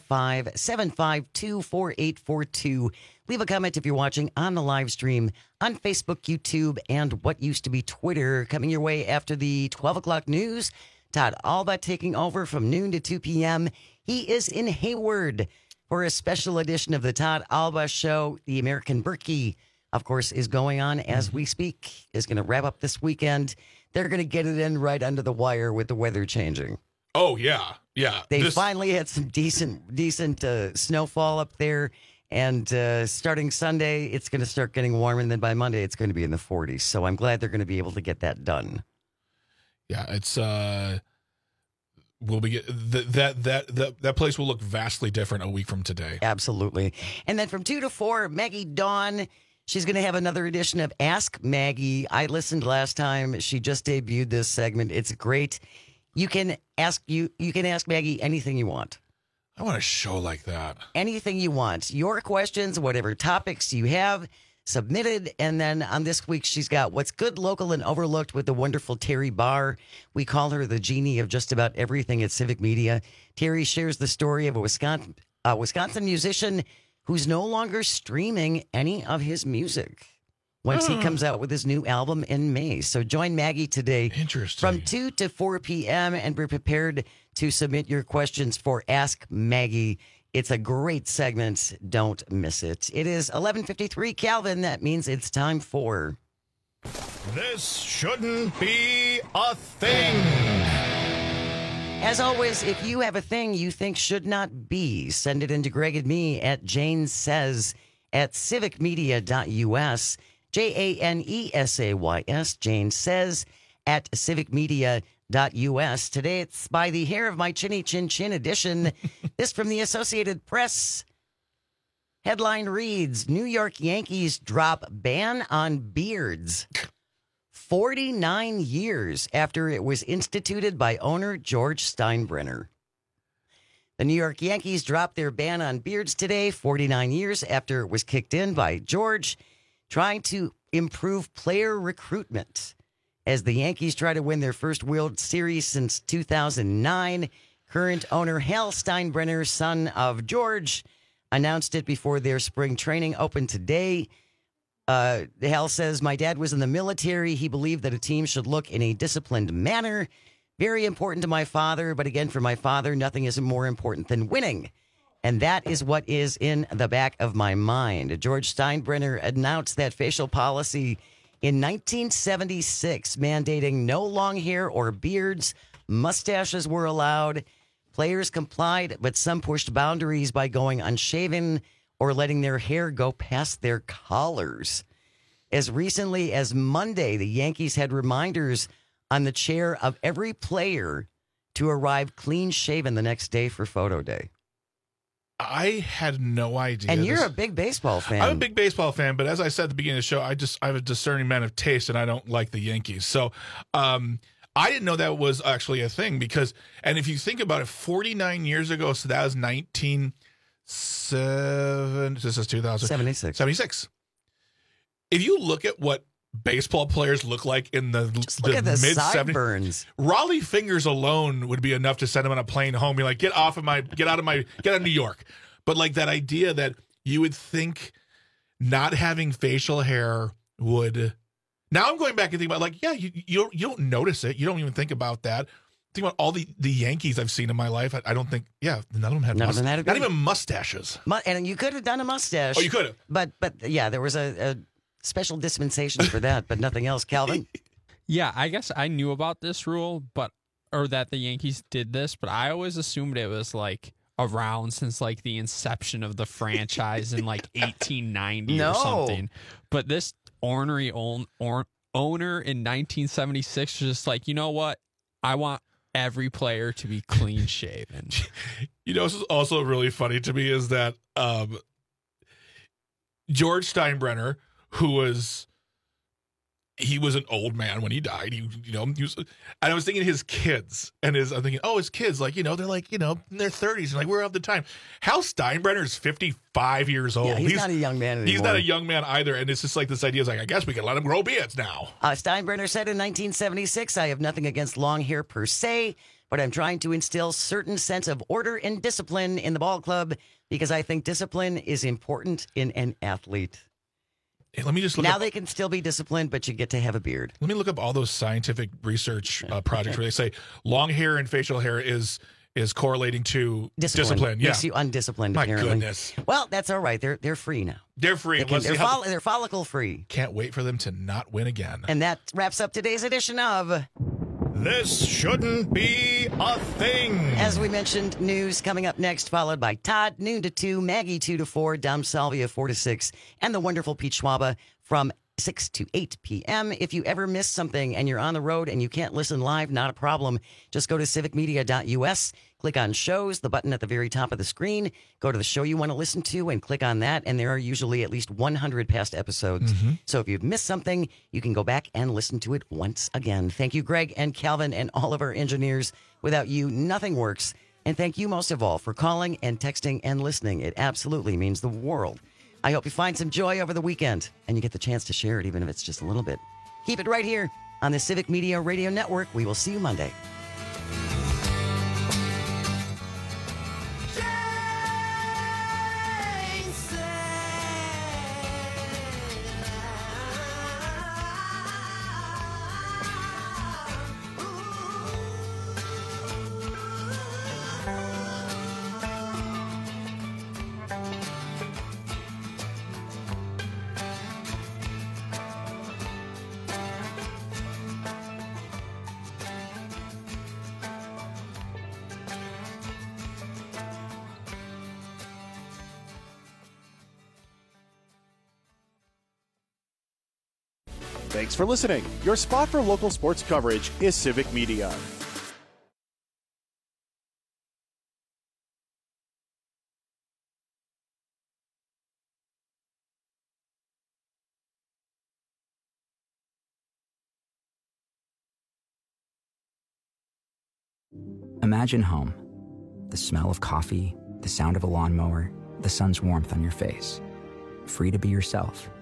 855-752-4842. Leave a comment if you're watching on the live stream on Facebook, YouTube, and what used to be Twitter. Coming your way after the 12 o'clock news. Todd Alba taking over from noon to 2 p.m. He is in Hayward for a special edition of the Todd Alba Show. The American Berkey, of course, is going on as we speak. Is going to wrap up this weekend. They're going to get it in right under the wire with the weather changing. Oh, yeah. Yeah. They finally had some decent snowfall up there. And starting Sunday, it's going to start getting warmer. And then by Monday, it's going to be in the 40s. So I'm glad they're going to be able to get that done. Yeah, it's that place will look vastly different a week from today. Absolutely. And then from 2 to 4, Maggie Dawn. She's going to have another edition of Ask Maggie. I listened last time. She just debuted this segment. It's great. You can ask Maggie anything you want. I want a show like that. Anything you want. Your questions, whatever topics you have, submitted. And then on this week, she's got What's Good, Local, and Overlooked with the wonderful Terry Barr. We call her the genie of just about everything at Civic Media. Terry shares the story of a Wisconsin musician who's no longer streaming any of his music once he comes out with his new album in May. So join Maggie today from 2 to 4 p.m. and be prepared to submit your questions for Ask Maggie. It's a great segment. Don't miss it. It is 11:53 Calvin. That means it's time for... This shouldn't be a thing. As always, if you have a thing you think should not be, send it in to Greg and me at janesays@civicmedia.us. JANESAYS, Jane Says at civicmedia.us. Today it's by the hair of my chinny chin chin edition. This from the Associated Press. Headline reads, New York Yankees drop ban on beards 49 years after it was instituted by owner George Steinbrenner. The New York Yankees dropped their ban on beards today, 49 years after it was kicked in by George, trying to improve player recruitment. As the Yankees try to win their first World Series since 2009, current owner Hal Steinbrenner, son of George, announced it before their spring training opened today. Hal says, my dad was in the military. He believed that a team should look in a disciplined manner. Very important to my father, but again, for my father, nothing is more important than winning. And that is what is in the back of my mind. George Steinbrenner announced that facial policy in 1976, mandating no long hair or beards. Mustaches were allowed. Players complied, but some pushed boundaries by going unshaven or letting their hair go past their collars. As recently as Monday, the Yankees had reminders on the chair of every player to arrive clean-shaven the next day for photo day. I had no idea. And you're a big baseball fan. I'm a big baseball fan, but as I said at the beginning of the show, I have a discerning man of taste, and I don't like the Yankees. So I didn't know that was actually a thing because, and if you think about it, 49 years ago, so that was 76. If you look at what baseball players look like in the mid-70s, Raleigh fingers alone would be enough to send him on a plane home. Be like, get out of New York. But like that idea that you would think not having facial hair would. Now I'm going back and thinking about like, yeah, you don't notice it. You don't even think about that. Think about all the Yankees I've seen in my life. I don't think, none of them had not even mustaches. And you could have done a mustache. Oh, you could have. But yeah, there was a special dispensation for that, but nothing else. Calvin? Yeah, I guess I knew about this rule, or that the Yankees did this, but I always assumed it was like around since like the inception of the franchise in like 1890 or something. But this ornery owner in 1976 was just like, you know what? I want every player to be clean shaven. This is also really funny to me is that George Steinbrenner, he was an old man when he died. And I was thinking his kids, and his kids, like, they're like, in their 30s, and like, we're of the time. Hal Steinbrenner is 55 years old. Yeah, he's not a young man anymore. He's not a young man either, and it's just like this idea is like, I guess we can let him grow beards now. Steinbrenner said in 1976, I have nothing against long hair per se, but I'm trying to instill certain sense of order and discipline in the ball club because I think discipline is important in an athlete. Hey, let me just look now up, they can still be disciplined, but you get to have a beard. Let me look up all those scientific research projects where they say long hair and facial hair is correlating to discipline. Makes you undisciplined, apparently. My goodness. Well, that's all right. They're free now. They're free. They're follicle free. Can't wait for them to not win again. And that wraps up today's edition of This Shouldn't Be a Thing. As we mentioned, news coming up next, followed by Todd, noon to 2, Maggie 2 to 4, Dom Salvia 4 to 6, and the wonderful Pete Schwaba from 6 to 8 p.m. If you ever miss something and you're on the road and you can't listen live, not a problem. Just go to civicmedia.us, click on shows, the button at the very top of the screen, go to the show you want to listen to and click on that. And there are usually at least 100 past episodes. So if you've missed something, you can go back and listen to it once again. Thank you, Greg and Calvin and all of our engineers. Without you, nothing works. And thank you most of all for calling and texting and listening. It absolutely means the world. I hope you find some joy over the weekend and you get the chance to share it, even if it's just a little bit. Keep it right here on the Civic Media Radio Network. We will see you Monday. Thanks for listening. Your spot for local sports coverage is Civic Media. Imagine home. The smell of coffee, the sound of a lawnmower, the sun's warmth on your face. Free to be yourself.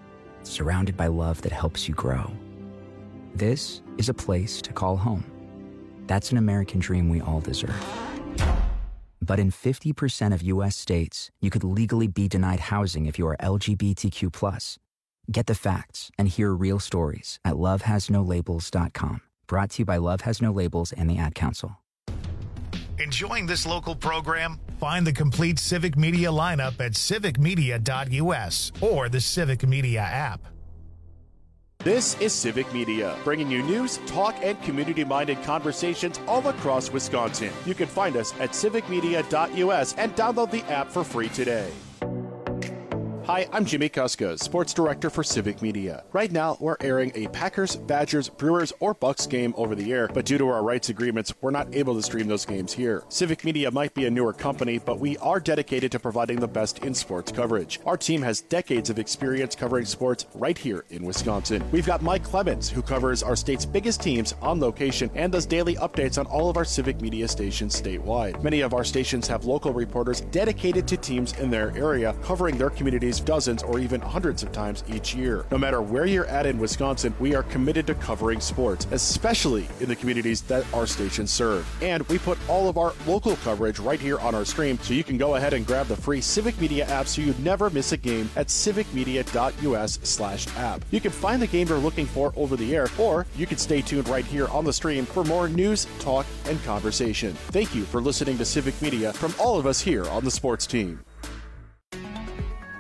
surrounded by love that helps you grow. This is a place to call home. That's an American dream we all deserve. But in 50% of U.S. states, you could legally be denied housing if you are LGBTQ+. Get the facts and hear real stories at lovehasnolabels.com. Brought to you by Love Has No Labels and the Ad Council. Enjoying this local program? Find the complete Civic Media lineup at civicmedia.us or the Civic Media app. This is Civic Media, bringing you news, talk, and community-minded conversations all across Wisconsin. You can find us at civicmedia.us and download the app for free today. Hi, I'm Jimmy Kuska, Sports Director for Civic Media. Right now, we're airing a Packers, Badgers, Brewers, or Bucks game over the air, but due to our rights agreements, we're not able to stream those games here. Civic Media might be a newer company, but we are dedicated to providing the best in sports coverage. Our team has decades of experience covering sports right here in Wisconsin. We've got Mike Clemens, who covers our state's biggest teams on location and does daily updates on all of our Civic Media stations statewide. Many of our stations have local reporters dedicated to teams in their area, covering their communities dozens or even hundreds of times each year. No matter where you're at in Wisconsin, we are committed to covering sports, especially in the communities that our stations serve. And we put all of our local coverage right here on our stream, so you can go ahead and grab the free Civic Media app so you never miss a game at civicmedia.us/app. You can find the game you're looking for over the air, or you can stay tuned right here on the stream for more news, talk, and conversation. Thank you for listening to Civic Media from all of us here on the sports team.